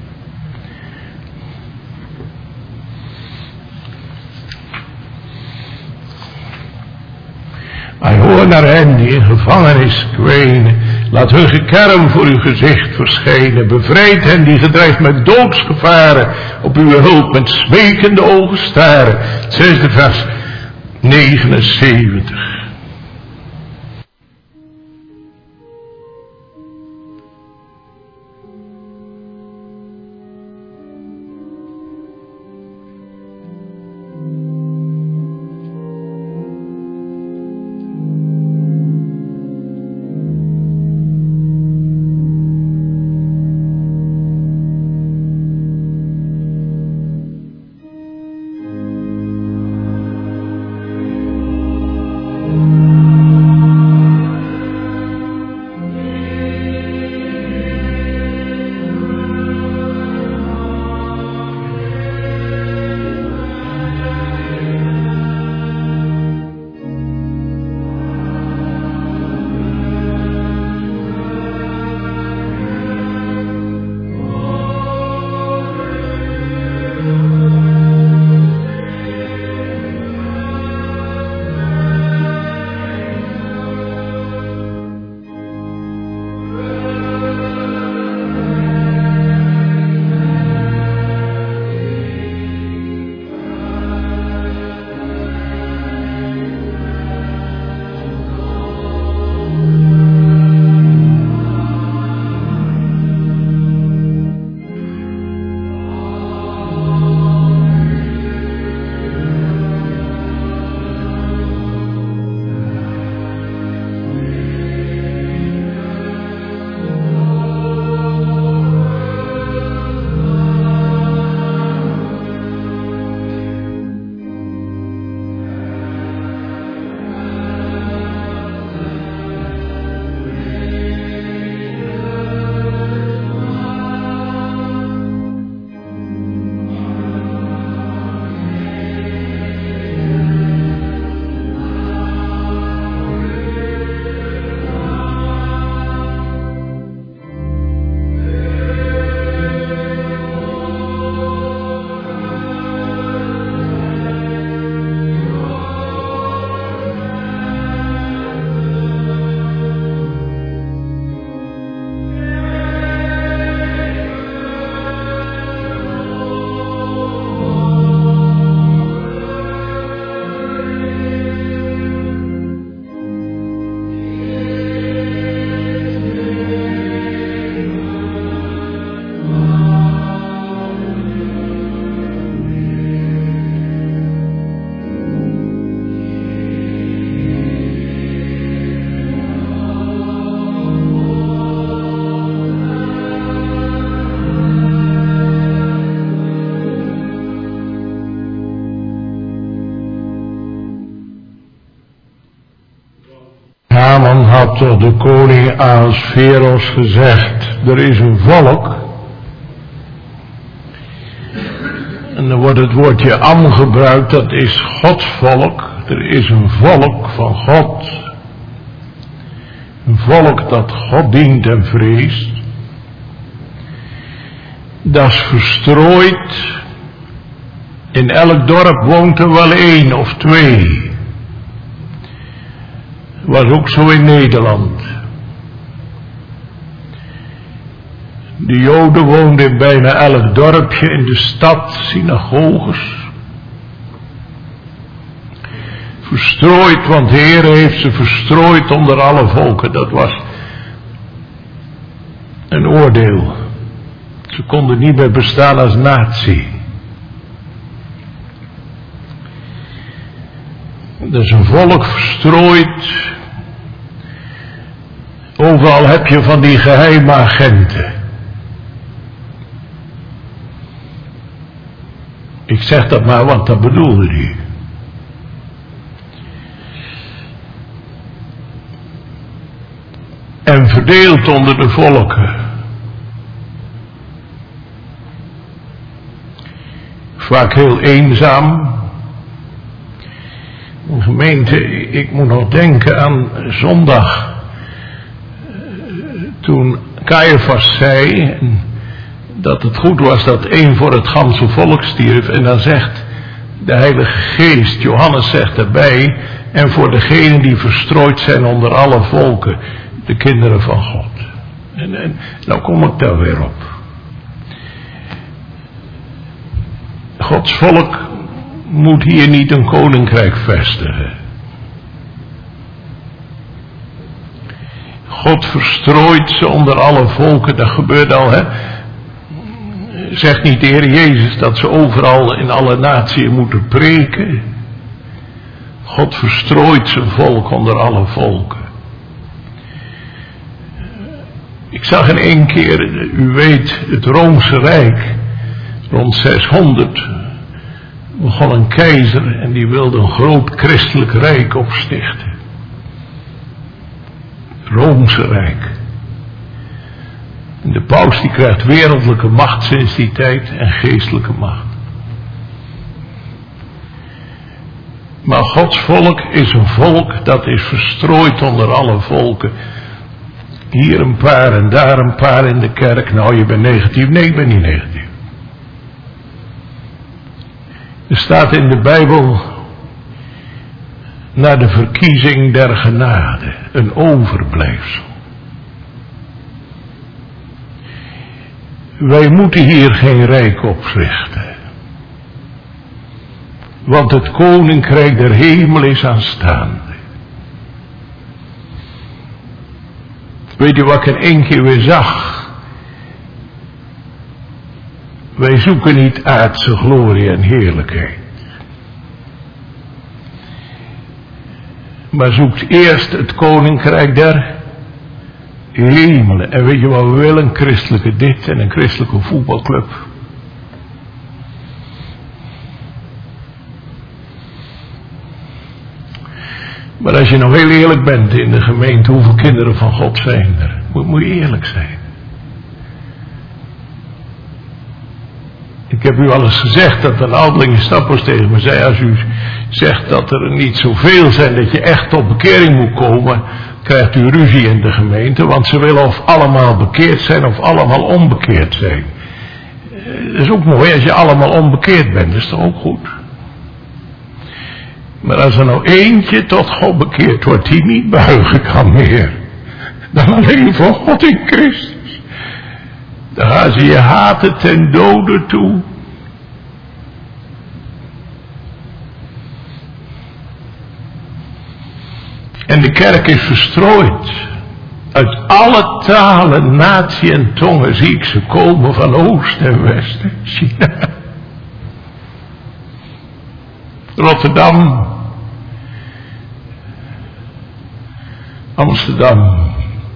Hij hoort naar hen die in gevangenis kwenen. Laat hun gekerm voor uw gezicht verschijnen. Bevrijd hen die gedreigd met doodsgevaren op uw hulp met smekende ogen staren. Het 6e vers. 79. had toch de koning Ahasveros gezegd, er is een volk. En dan wordt het woordje Am gebruikt, dat is Gods volk. Er is een volk van God. Een volk dat God dient en vreest. Dat is verstrooid. In elk dorp woont er wel 1 of 2. Was ook zo in Nederland. De Joden woonden in bijna elk dorpje in de stad, synagoges. Verstrooid, want de Heer heeft ze verstrooid onder alle volken. Dat was een oordeel. Ze konden niet meer bestaan als natie. Dat is een volk verstrooid. Overal heb je van die geheime agenten. Ik zeg dat maar, want dat bedoelde hij. En verdeeld onder de volken. Vaak heel eenzaam. Een gemeente, ik moet nog denken aan zondag. Toen Caiaphas zei dat het goed was dat 1 voor het ganse volk stierf. En dan zegt de Heilige Geest, Johannes zegt erbij, en voor degenen die verstrooid zijn onder alle volken, de kinderen van God. En nou kom ik daar weer op. Gods volk moet hier niet een koninkrijk vestigen. God verstrooit ze onder alle volken, dat gebeurt al, hè. Zegt niet de Heer Jezus dat ze overal in alle naties moeten preken? God verstrooit zijn volk onder alle volken. Ik zag in 1 keer, u weet, het Roomse Rijk, rond 600, begon een keizer en die wilde een groot christelijk rijk opstichten. Roomse Rijk. En de paus die krijgt wereldlijke macht sinds die tijd en geestelijke macht. Maar Gods volk is een volk dat is verstrooid onder alle volken. Hier een paar en daar een paar in de kerk. Nou, je bent negatief. Nee, ik ben niet negatief. Er staat in de Bijbel, naar de verkiezing der genade, een overblijfsel. Wij moeten hier geen rijk oprichten. Want het koninkrijk der hemel is aanstaande. Weet je wat ik in 1 keer weer zag? Wij zoeken niet aardse glorie en heerlijkheid. Maar zoekt eerst het koninkrijk der hemelen. En weet je wat we willen? Een christelijke dit en een christelijke voetbalclub. Maar als je nou heel eerlijk bent in de gemeente, hoeveel kinderen van God zijn er? Moet je eerlijk zijn. Ik heb u al eens gezegd dat een ouderling in Stappers tegen me zei, als u zegt dat er niet zoveel zijn dat je echt tot bekering moet komen, krijgt u ruzie in de gemeente, want ze willen of allemaal bekeerd zijn of allemaal onbekeerd zijn. Dat is ook mooi als je allemaal onbekeerd bent, dat is toch ook goed. Maar als er nou eentje tot God bekeerd wordt, die niet buigen kan meer, dan alleen voor God in Christus, dan gaan ze je haten ten dode toe. En de kerk is verstrooid. Uit alle talen, natie en tongen zie ik ze komen, van oost en west. China. Rotterdam. Amsterdam.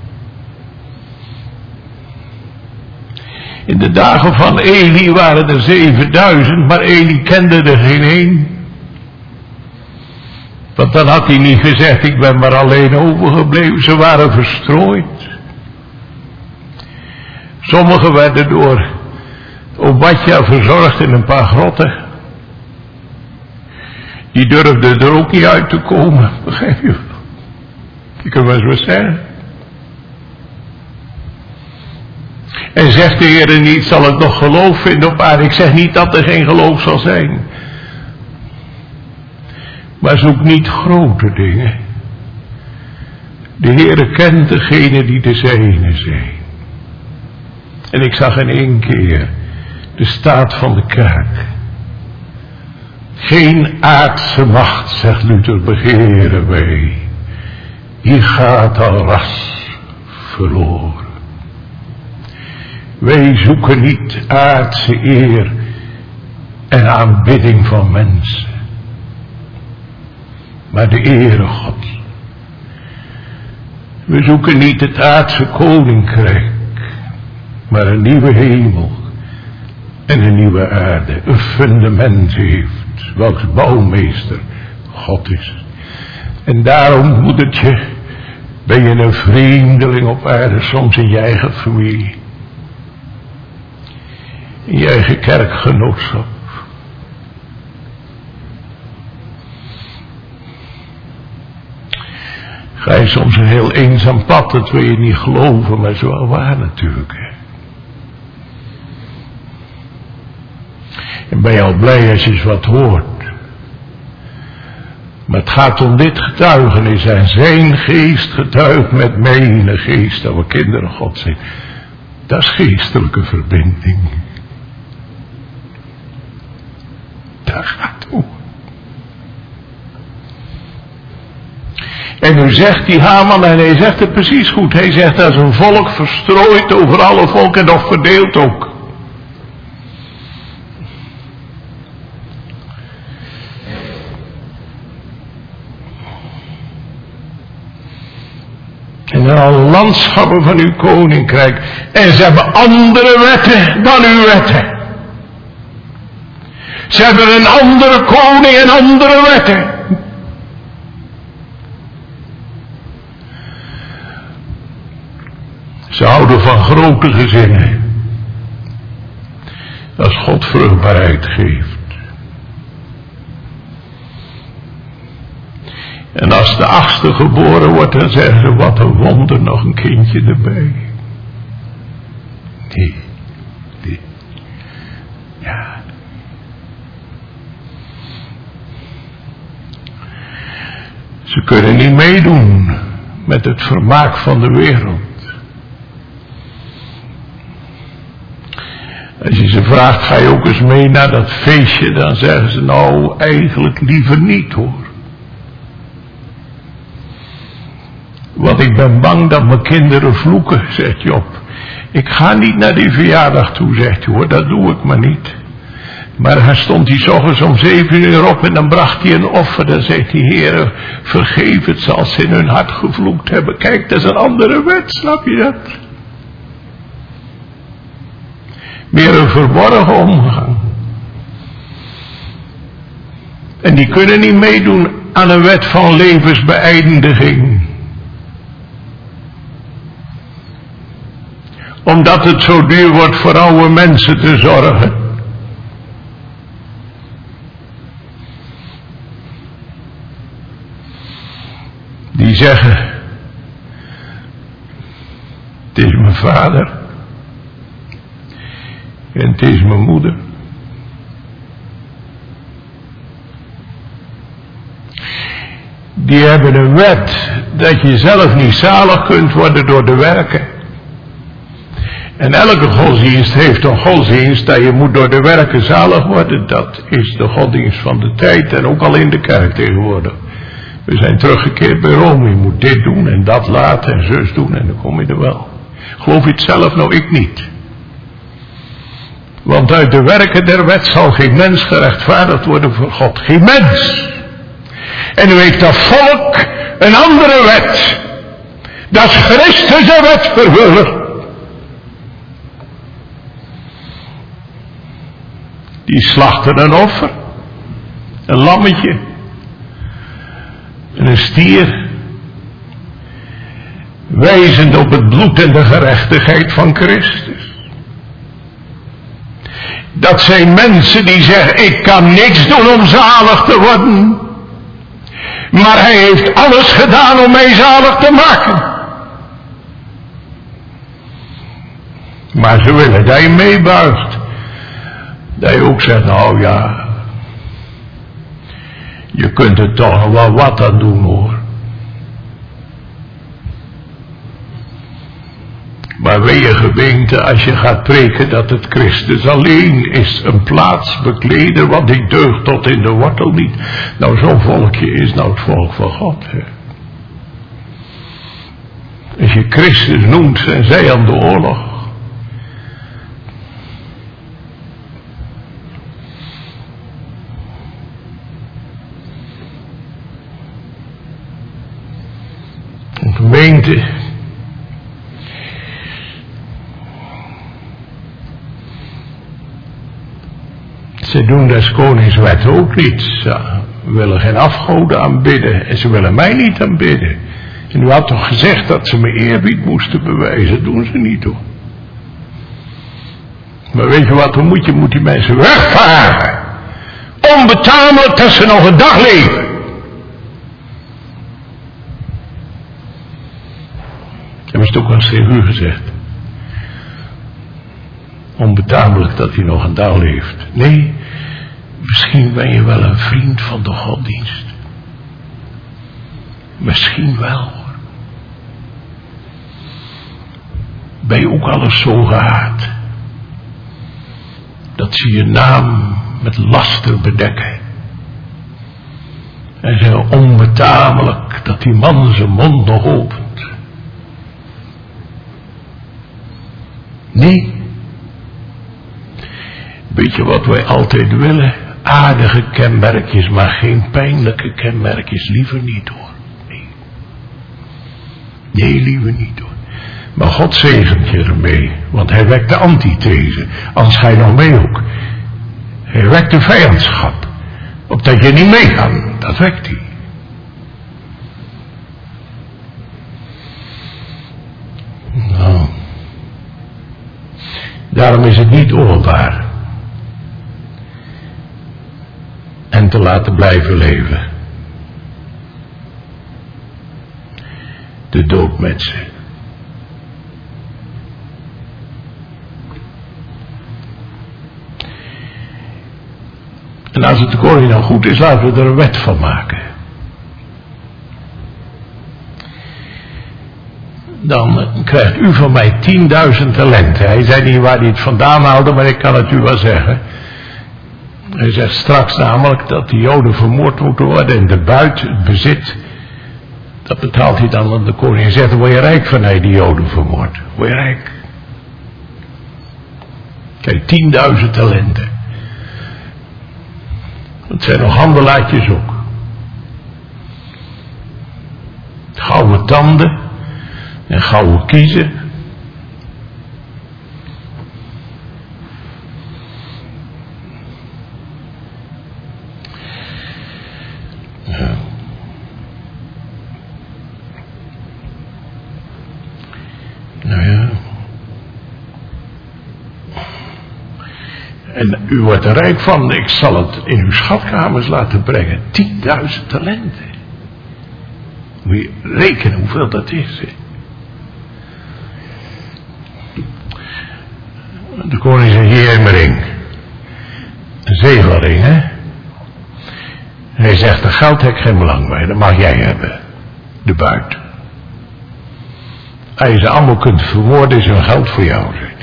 In de dagen van Eli waren er 7000, maar Eli kende er geen één. Want dan had hij niet gezegd, ik ben maar alleen overgebleven. Ze waren verstrooid. Sommigen werden door Obadja verzorgd in een paar grotten. Die durfden er ook niet uit te komen, begrijp je? Ik kan wel eens wat zeggen. En zegt de Heer niet, zal ik nog geloof vinden op aarde? Ik zeg niet dat er geen geloof zal zijn. Maar zoek niet grote dingen. De Heer kent degene die de zijne zijn. En ik zag in één keer de staat van de kerk. Geen aardse macht, zegt Luther, begeren wij. Hier gaat al ras verloren. Wij zoeken niet aardse eer en aanbidding van mensen, maar de Heere God. We zoeken niet het aardse koninkrijk, maar een nieuwe hemel en een nieuwe aarde, een fundament heeft, welks bouwmeester God is. En daarom, moedertje, ben je een vreemdeling op aarde, soms in je eigen familie, in je eigen kerkgenootschap. Ga je soms een heel eenzaam pad, dat wil je niet geloven, maar het is wel waar natuurlijk. Hè. En ben je al blij als je eens wat hoort. Maar het gaat om dit getuigenis en zijn geest getuigt met mij in de geest dat we kinderen God zijn. Dat is geestelijke verbinding. Daar gaat het om. En nu zegt die Haman, en hij zegt het precies goed. Hij zegt dat is een volk verstrooid over alle volken en nog verdeeld ook. En in alle landschappen van uw koninkrijk. En ze hebben andere wetten dan uw wetten. Ze hebben een andere koning en andere wetten. Ze houden van grote gezinnen. Als God vruchtbaarheid geeft. En als de 8e geboren wordt, dan zeggen ze, wat een wonder, nog een kindje erbij. Nee. Ja. Ze kunnen niet meedoen met het vermaak van de wereld. Als je ze vraagt, ga je ook eens mee naar dat feestje, dan zeggen ze, nou, eigenlijk liever niet hoor. Want ik ben bang dat mijn kinderen vloeken, zegt Job. Ik ga niet naar die verjaardag toe, zegt hij hoor, dat doe ik maar niet. Maar hij stond die 's ochtends om 7 uur op en dan bracht hij een offer. Dan zegt hij, Heere, vergeef het ze als ze in hun hart gevloekt hebben. Kijk, dat is een andere wet, snap je dat? Meer een verborgen omgang. En die kunnen niet meedoen aan een wet van levensbeëindiging. Omdat het zo duur wordt voor oude mensen te zorgen. Die zeggen, het is mijn vader. En het is mijn moeder. Die hebben een wet dat je zelf niet zalig kunt worden door de werken. En elke godsdienst heeft een godsdienst dat je moet door de werken zalig worden. Dat is de godsdienst van de tijd en ook al in de kerk tegenwoordig. We zijn teruggekeerd bij Rome. Je moet dit doen en dat laten en zus doen en dan kom je er wel. Geloof je het zelf? Nou, ik niet. Want uit de werken der wet zal geen mens gerechtvaardigd worden voor God. Geen mens. En nu heeft dat volk een andere wet. Dat is Christus een wetvervuller. Die slachten een offer. Een lammetje. En een stier, wijzend op het bloed en de gerechtigheid van Christus. Dat zijn mensen die zeggen, ik kan niks doen om zalig te worden. Maar hij heeft alles gedaan om mij zalig te maken. Maar ze willen dat je meebuigt. Dat je ook zegt, nou ja, je kunt er toch wel wat aan doen hoor. Maar weet je gemeente, als je gaat preken dat het Christus alleen is, een plaats bekleden, want die deugt tot in de wortel niet. Nou, zo'n volkje is nou het volk van God. Hè. Als je Christus noemt, zijn zij aan de oorlog. Een gemeente, ze doen des konings wet ook niet. Ze willen geen afgoden aanbidden en ze willen mij niet aanbidden. En u had toch gezegd dat ze me eerbied moesten bewijzen, dat doen ze niet hoor. Maar weet je wat, dan moet die mensen wegvaren. Onbetamelijk dat ze nog een dag leven. Hebben ze het ook al eens tegen u gezegd? Onbetamelijk dat hij nog een dag leeft. Nee, misschien ben je wel een vriend van de godsdienst. Misschien wel. Ben je ook alles zo gehaat dat ze je naam met laster bedekken. En zeggen onbetamelijk dat die man zijn mond nog opent. Nee. Weet je wat wij altijd willen? Aardige kenmerkjes, maar geen pijnlijke kenmerkjes. Liever niet hoor. Nee. Nee, liever niet hoor. Maar God zegent je ermee. Want hij wekt de antithese. Anders ga je nog mee ook. Hij wekt de vijandschap. Opdat je niet mee kan. Dat wekt hij. Nou. Daarom is het niet oorbaar. En te laten blijven leven. De dood met ze. En als het de koning nou goed is, laten we er een wet van maken. Dan krijgt u van mij 10.000 talenten. Hij zei niet waar hij het vandaan haalde, maar ik kan het u wel zeggen. Hij zegt straks namelijk dat de Joden vermoord moeten worden en de buit, het bezit, dat betaalt hij dan aan de koning. Hij zegt, word je rijk van hij die Joden vermoord. Word je rijk. Kijk, 10.000 talenten. Het zijn nog handelaartjes ook. Gouden tanden en gouden kiezen. Ja. Nou ja. En u wordt er rijk van. Ik zal het in uw schatkamers laten brengen. 10.000 talenten. Moet je rekenen hoeveel dat is. Hè? De koning zegt, hier in mijn ring. Een zegelring, hè. Hij zegt, dat geld heb ik geen belang bij. Dat mag jij hebben. De buit. Als je ze allemaal kunt verwoorden, is hun geld voor jou, zegt hij.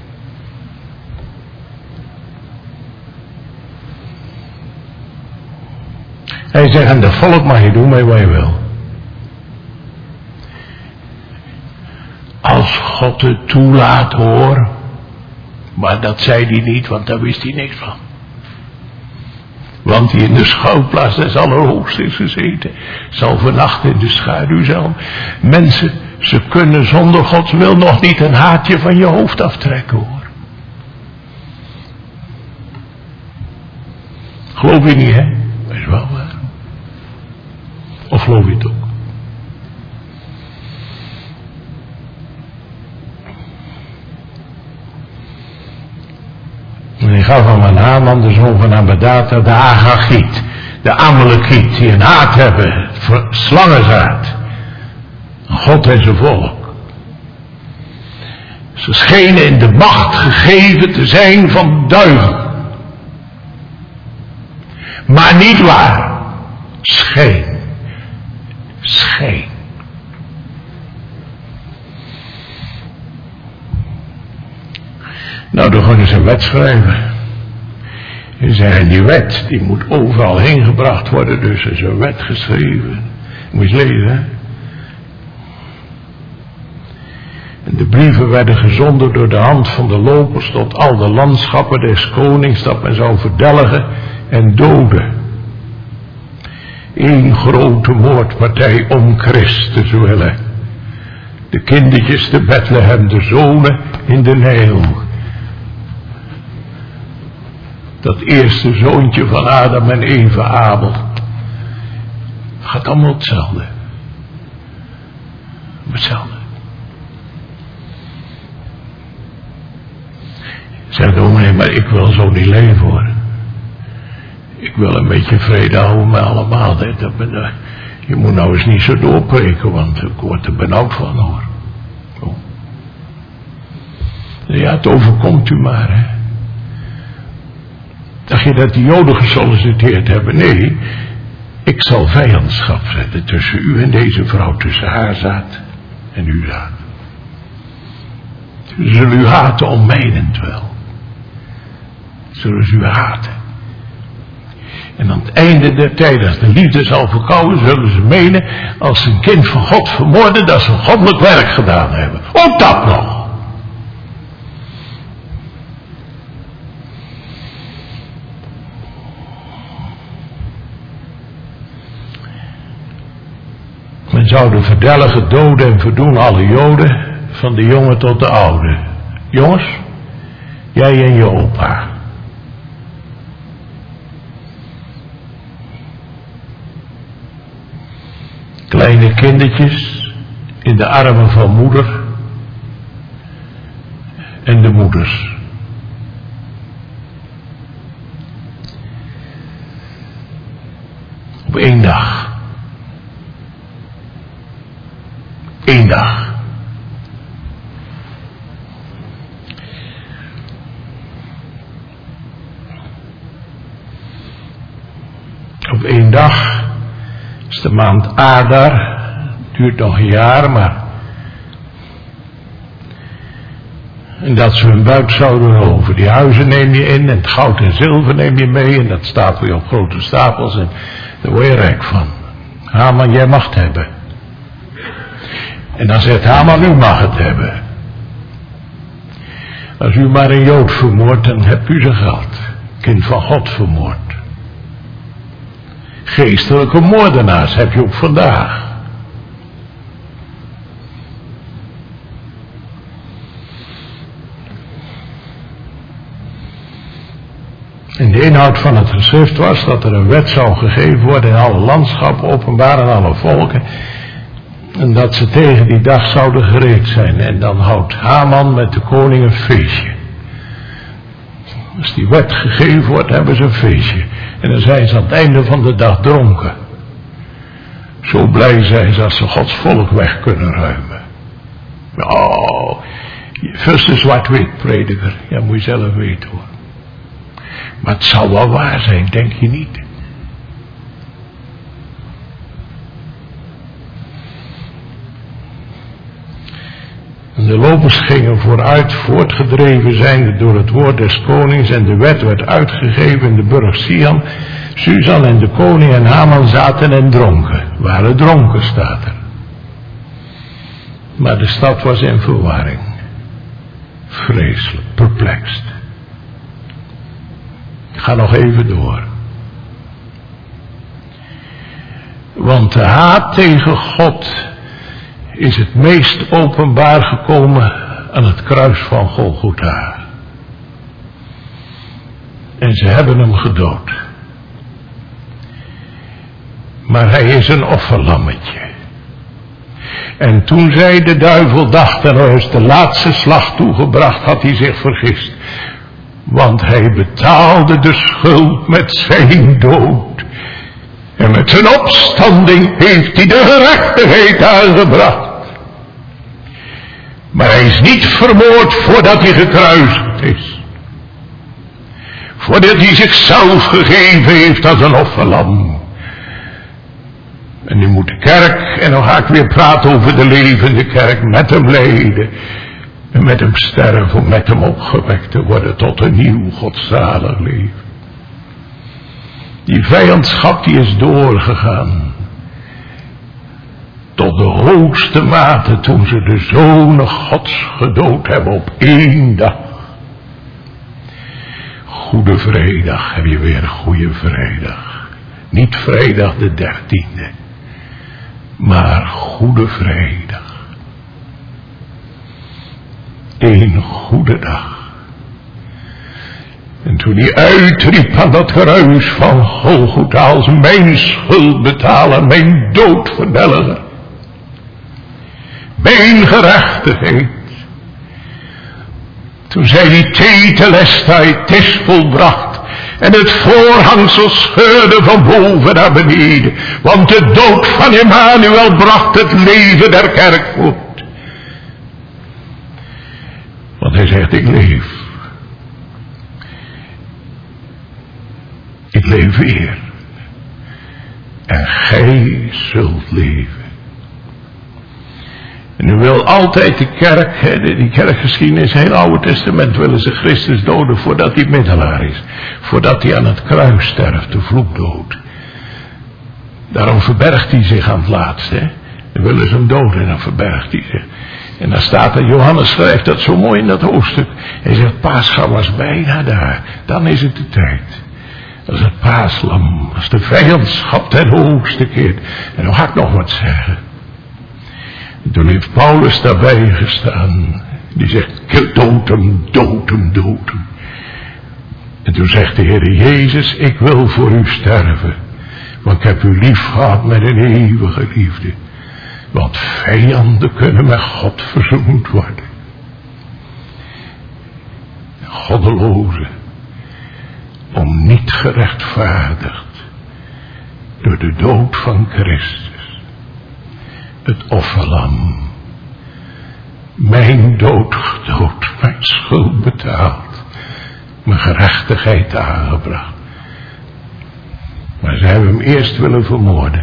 Hij zegt, en de volk mag je doen mee wat je wil. Als God het toelaat, hoor. Maar dat zei hij niet, want daar wist hij niks van. Want die in de schouwplaats des Allerhoogsten is gezeten, zal vannacht in de schaduw zijn. Mensen, ze kunnen zonder Gods wil nog niet een haartje van je hoofd aftrekken, hoor. Geloof je niet, hè? Dat is wel waar. Of geloof je het ook? En hij gaf aan Haman, de zoon van Amedata, de Agagiet, de Amalekiet, die een haat hebben, slangenzaad. God en zijn volk. Ze schenen in de macht gegeven te zijn van de duivel. Maar niet waar. Schijn. Schijn. Nou, dan gaan ze een wet schrijven. En zeggen, die wet, die moet overal heen gebracht worden. Dus er is een wet geschreven. Moet je lezen, hè. En de brieven werden gezonden door de hand van de lopers tot al de landschappen des konings, dat men zou verdelgen en doden. Eén grote moordpartij om Christus willen. De kindertjes te Bethlehem, de zonen in de Nijl. Dat eerste zoontje van Adam en Eva, Abel. Gaat allemaal hetzelfde. Hetzelfde. Zeg dominee, maar ik wil zo niet leven hoor. Ik wil een beetje vrede houden met allemaal. Je moet nou eens niet zo doorpreken, want ik word er benauwd van hoor. Oh. Ja, het overkomt u maar, hè. Dacht je dat die Joden gesolliciteerd hebben? Nee, ik zal vijandschap zetten tussen u en deze vrouw, tussen haar zaad en uw zaad. Ze zullen u haten om mijnentwil. Zullen ze u haten. En aan het einde der tijd, als de liefde zal verkouwen, zullen ze menen, als ze een kind van God vermoorden, dat ze een goddelijk werk gedaan hebben. Ook dat nog. Men zou de verdelgen, doden en verdoen alle Joden, van de jonge tot de oude. Jongens, jij en je opa. Kleine kindertjes in de armen van moeder en de moeders. Op één dag. Eén dag. Op één dag is de maand Adar. Duurt nog een jaar, maar. En dat ze hun buit zouden roven. Die huizen neem je in en het goud en zilver neem je mee. En dat stapel je op grote stapels en daar word je rijk van. Haman, jij mag het hebben. En dan zegt Haman, u mag het hebben. Als u maar een Jood vermoordt, dan hebt u zijn geld. Kind van God vermoord. Geestelijke moordenaars heb je ook vandaag. En de inhoud van het geschrift was dat er een wet zou gegeven worden in alle landschappen, openbaar aan alle volken. En dat ze tegen die dag zouden gereed zijn. En dan houdt Haman met de koning een feestje. Als die wet gegeven wordt, hebben ze een feestje. En dan zijn ze aan het einde van de dag dronken. Zo blij zijn ze als ze Gods volk weg kunnen ruimen. Oh, first de zwart-wit prediker. Ja, moet je zelf weten hoor. Maar het zal wel waar zijn, denk je niet? En de lopers gingen vooruit, voortgedreven zijnde door het woord des konings, en de wet werd uitgegeven in de burcht Sion. Susan en de koning en Haman zaten en dronken. Waren dronken, staat er. Maar de stad was in verwarring. Vreselijk, perplexed. Ik ga nog even door. Want de haat tegen God is het meest openbaar gekomen aan het kruis van Golgotha. En ze hebben hem gedood. Maar hij is een offerlammetje. En toen zij de duivel dacht, en er is de laatste slag toegebracht, had hij zich vergist. Want hij betaalde de schuld met zijn dood. En met zijn opstanding heeft hij de gerechtigheid aangebracht. Maar hij is niet vermoord voordat hij gekruisigd is. Voordat hij zichzelf gegeven heeft als een offerlam. En nu moet de kerk, en dan ga ik weer praten over de levende kerk, met hem lijden. En met hem sterven, om met hem opgewekt te worden tot een nieuw godzalig leven. Die vijandschap die is doorgegaan. Tot de hoogste mate toen ze de zonen Gods gedood hebben op één dag. Goede Vrijdag, heb je weer een Goede Vrijdag. Niet vrijdag de 13e, maar Goede Vrijdag. Eén goede dag. En toen hij uitriep aan dat kruis van Golgotha als mijn schuld betalen, mijn dood verdelgen, mijn gerechtigheid. Toen zei die tetelestai, het is volbracht. En het voorhangsel scheurde van boven naar beneden. Want de dood van Emmanuel bracht het leven der kerk voort. Want hij zegt, ik leef. Ik leef weer. En gij zult leven. En nu wil altijd de kerk, die kerkgeschiedenis, heel Oude Testament, willen ze Christus doden voordat hij middelaar is. Voordat hij aan het kruis sterft, de vloekdood. Daarom verbergt hij zich aan het laatst. Dan willen ze hem doden en dan verbergt hij zich. En dan staat er, Johannes schrijft dat zo mooi in dat hoofdstuk. Hij zegt, Pascha was bijna daar. Dan is het de tijd. Dat is het paaslam. Als de vijandschap ten hoogste keert. En dan ga ik nog wat zeggen. Toen heeft Paulus daarbij gestaan. Die zegt, dood hem, dood hem, dood hem. En toen zegt de Heer Jezus, ik wil voor u sterven. Want ik heb u lief gehad met een eeuwige liefde. Want vijanden kunnen met God verzoend worden. Goddelozen. Om niet gerechtvaardigd. Door de dood van Christus. Het offerlam. Mijn dood gedood. Mijn schuld betaald. Mijn gerechtigheid aangebracht. Maar ze hebben hem eerst willen vermoorden.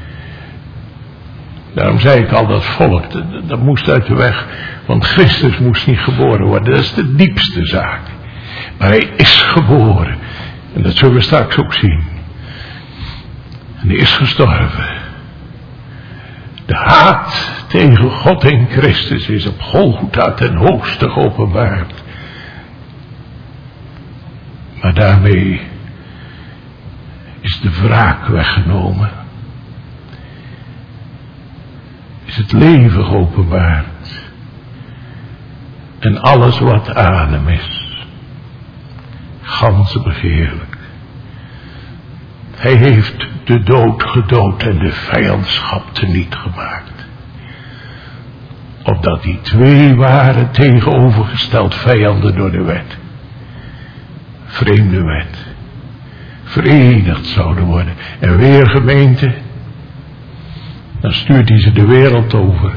Daarom zei ik al, dat volk, dat moest uit de weg. Want Christus moest niet geboren worden. Dat is de diepste zaak. Maar hij is geboren. En dat zullen we straks ook zien. En hij is gestorven. De haat tegen God in Christus is op Golgotha ten hoogste geopenbaard. Maar daarmee is de wraak weggenomen. Is het leven geopenbaard. En alles wat adem is. Ganse begeerlijk. Hij heeft de dood gedood en de vijandschap teniet gemaakt. Opdat die twee waren tegenovergesteld vijanden door de wet. Vreemde wet. Verenigd zouden worden. En weer gemeente. Dan stuurt hij ze de wereld over.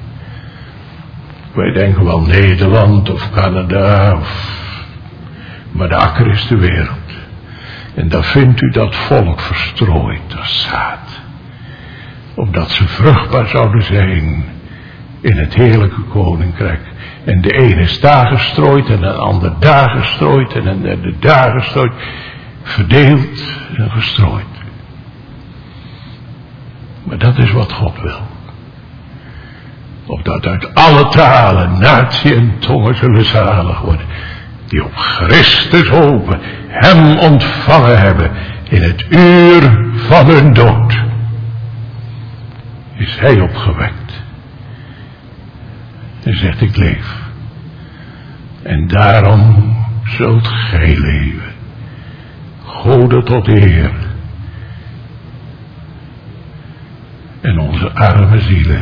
Wij denken wel Nederland of Canada. Maar de akker is de wereld. En daar vindt u dat volk verstrooid als zaad. Opdat ze vruchtbaar zouden zijn in het heerlijke koninkrijk. En de ene is daar gestrooid en een ander daar gestrooid en een derde daar gestrooid. Verdeeld en gestrooid. Maar dat is wat God wil. Opdat uit alle talen, natie en tongen zullen zalig worden. Die op Christus hopen, hem ontvangen hebben in het uur van hun dood. Is hij opgewekt. En zegt, ik leef. En daarom zult gij leven. Gode tot eer. onze arme zielen,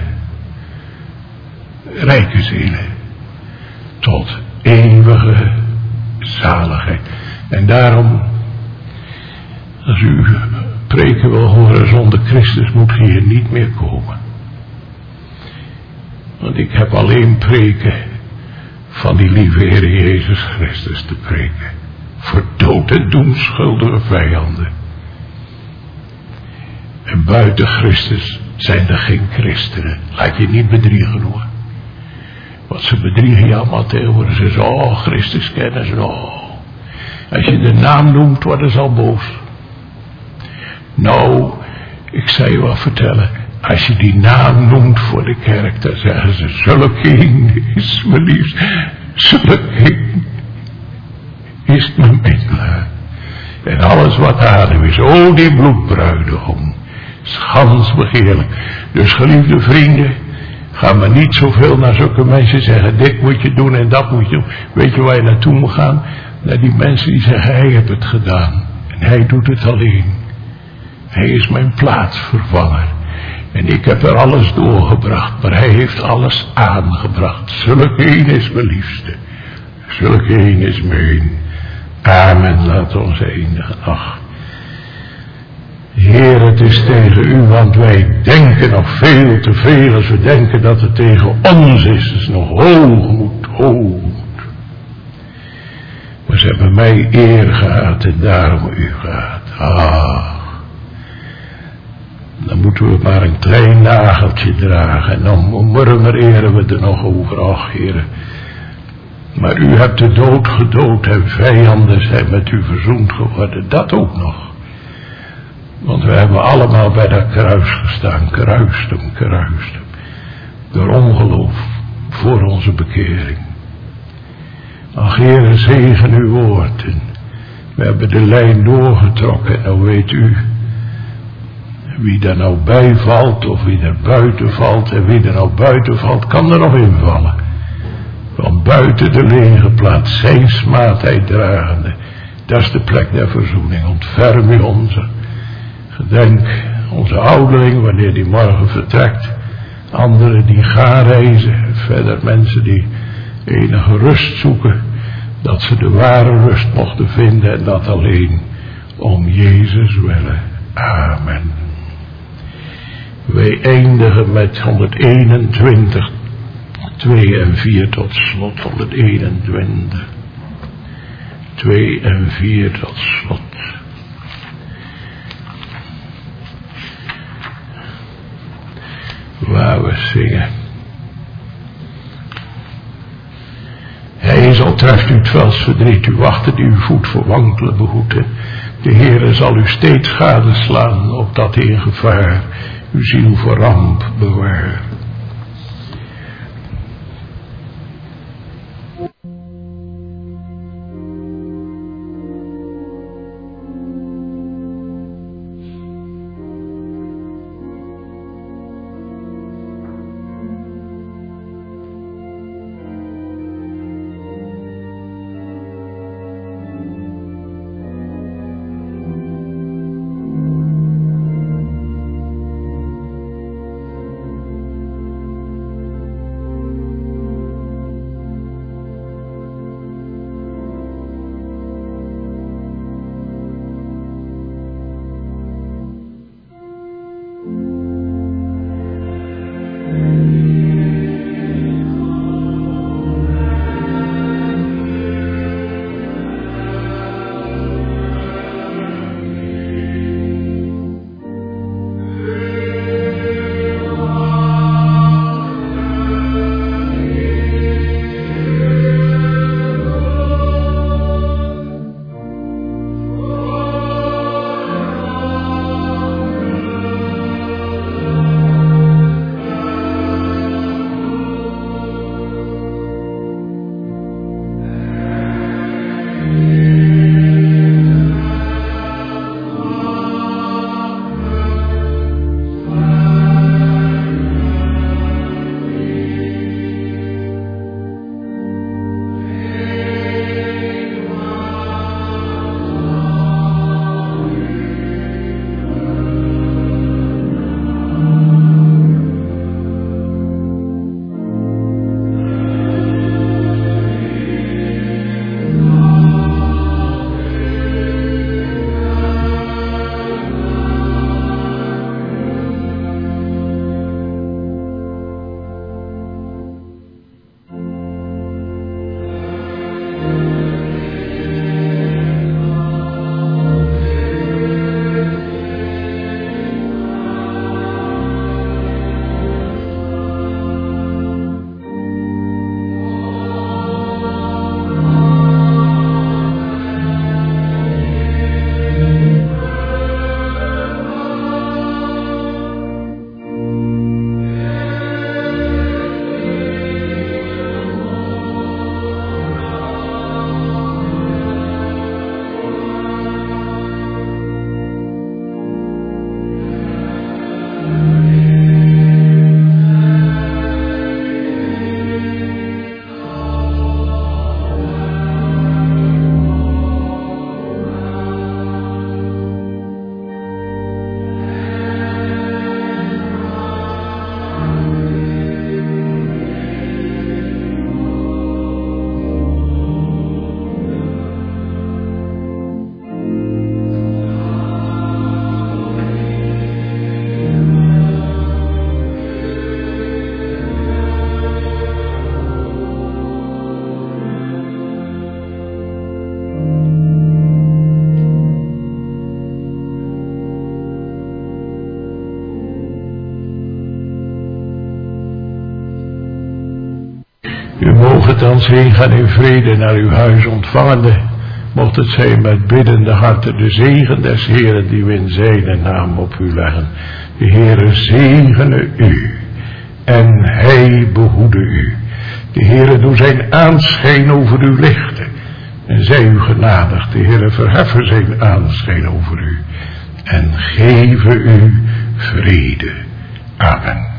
rijke zielen, tot eeuwige zaligheid. En daarom, als u preken wil horen zonder Christus, moet u hier niet meer komen. Want ik heb alleen preken van die lieve Heer Jezus Christus te preken. Voor dood en doemschuldige vijanden. En buiten Christus zijn er geen christenen. Laat je niet bedriegen hoor. Want ze bedriegen je allemaal tegenwoordig. Ze zeggen, oh Christus kennen ze. Oh. Als je de naam noemt, worden ze al boos. Nou, ik zal je wat vertellen. Als je die naam noemt voor de kerk, dan zeggen ze, zulkeen is mijn liefst. Zulkeen is mijn middelaar. En alles wat adem is, oh die bloedbruidegom, is gans begeerlijk. Dus geliefde vrienden, ga maar niet zoveel naar zulke mensen zeggen, dit moet je doen en dat moet je doen. Weet je waar je naartoe moet gaan? Naar die mensen die zeggen, hij heeft het gedaan. En hij doet het alleen. Hij is mijn plaatsvervanger. En ik heb er alles doorgebracht, maar hij heeft alles aangebracht. Zulkeen is mijn liefste. Zulkeen is mijn. Amen, laat ons eindigen. Ach, Heer, het is tegen u, want wij denken nog veel te veel als we denken dat het tegen ons is. Het is nog hoogmoed, hoogmoed. Maar ze hebben mij eer gehad en daarom u gehad. Ah. Dan moeten we maar een klein nageltje dragen. En dan murmureren we er nog over. Ach, Heer. Maar u hebt de dood gedood en vijanden zijn met u verzoend geworden. Dat ook nog. Want we hebben allemaal bij dat kruis gestaan. Kruistem. Door ongeloof voor onze bekering. Ach, Heer, zegen uw woord. En we hebben de lijn doorgetrokken. En nou weet u. Wie daar nou bij valt, of wie er buiten valt, en wie er nou buiten valt, kan er nog invallen. Want buiten de lege plaats, zijn smaadheid dragende, dat is de plek der verzoening. Ontferm u onze. Gedenk onze ouderling, wanneer die morgen vertrekt. Anderen die gaan reizen, verder mensen die enige rust zoeken, dat ze de ware rust mochten vinden, en dat alleen om Jezus willen. Amen. Wij eindigen met 121, 2 en 4 tot slot. 121, 2 en 4 tot slot. Waar we zingen. Hij zal treft u twels verdriet, u wachten die uw voet voor wankelen behoeden. De Heere zal u steeds gadeslaan, opdat hij in gevaar uw ziel voor ramp bewaart. U mogen thans heen gaan in vrede naar uw huis ontvangende. Mocht het zijn met biddende harten de zegen des Heeren die we in zijn naam op u leggen. De Heere zegene u en hij behoede u. De Heere doe zijn aanschijn over u lichten en zij u genadig. De Heere verheffen zijn aanschijn over u en geven u vrede. Amen.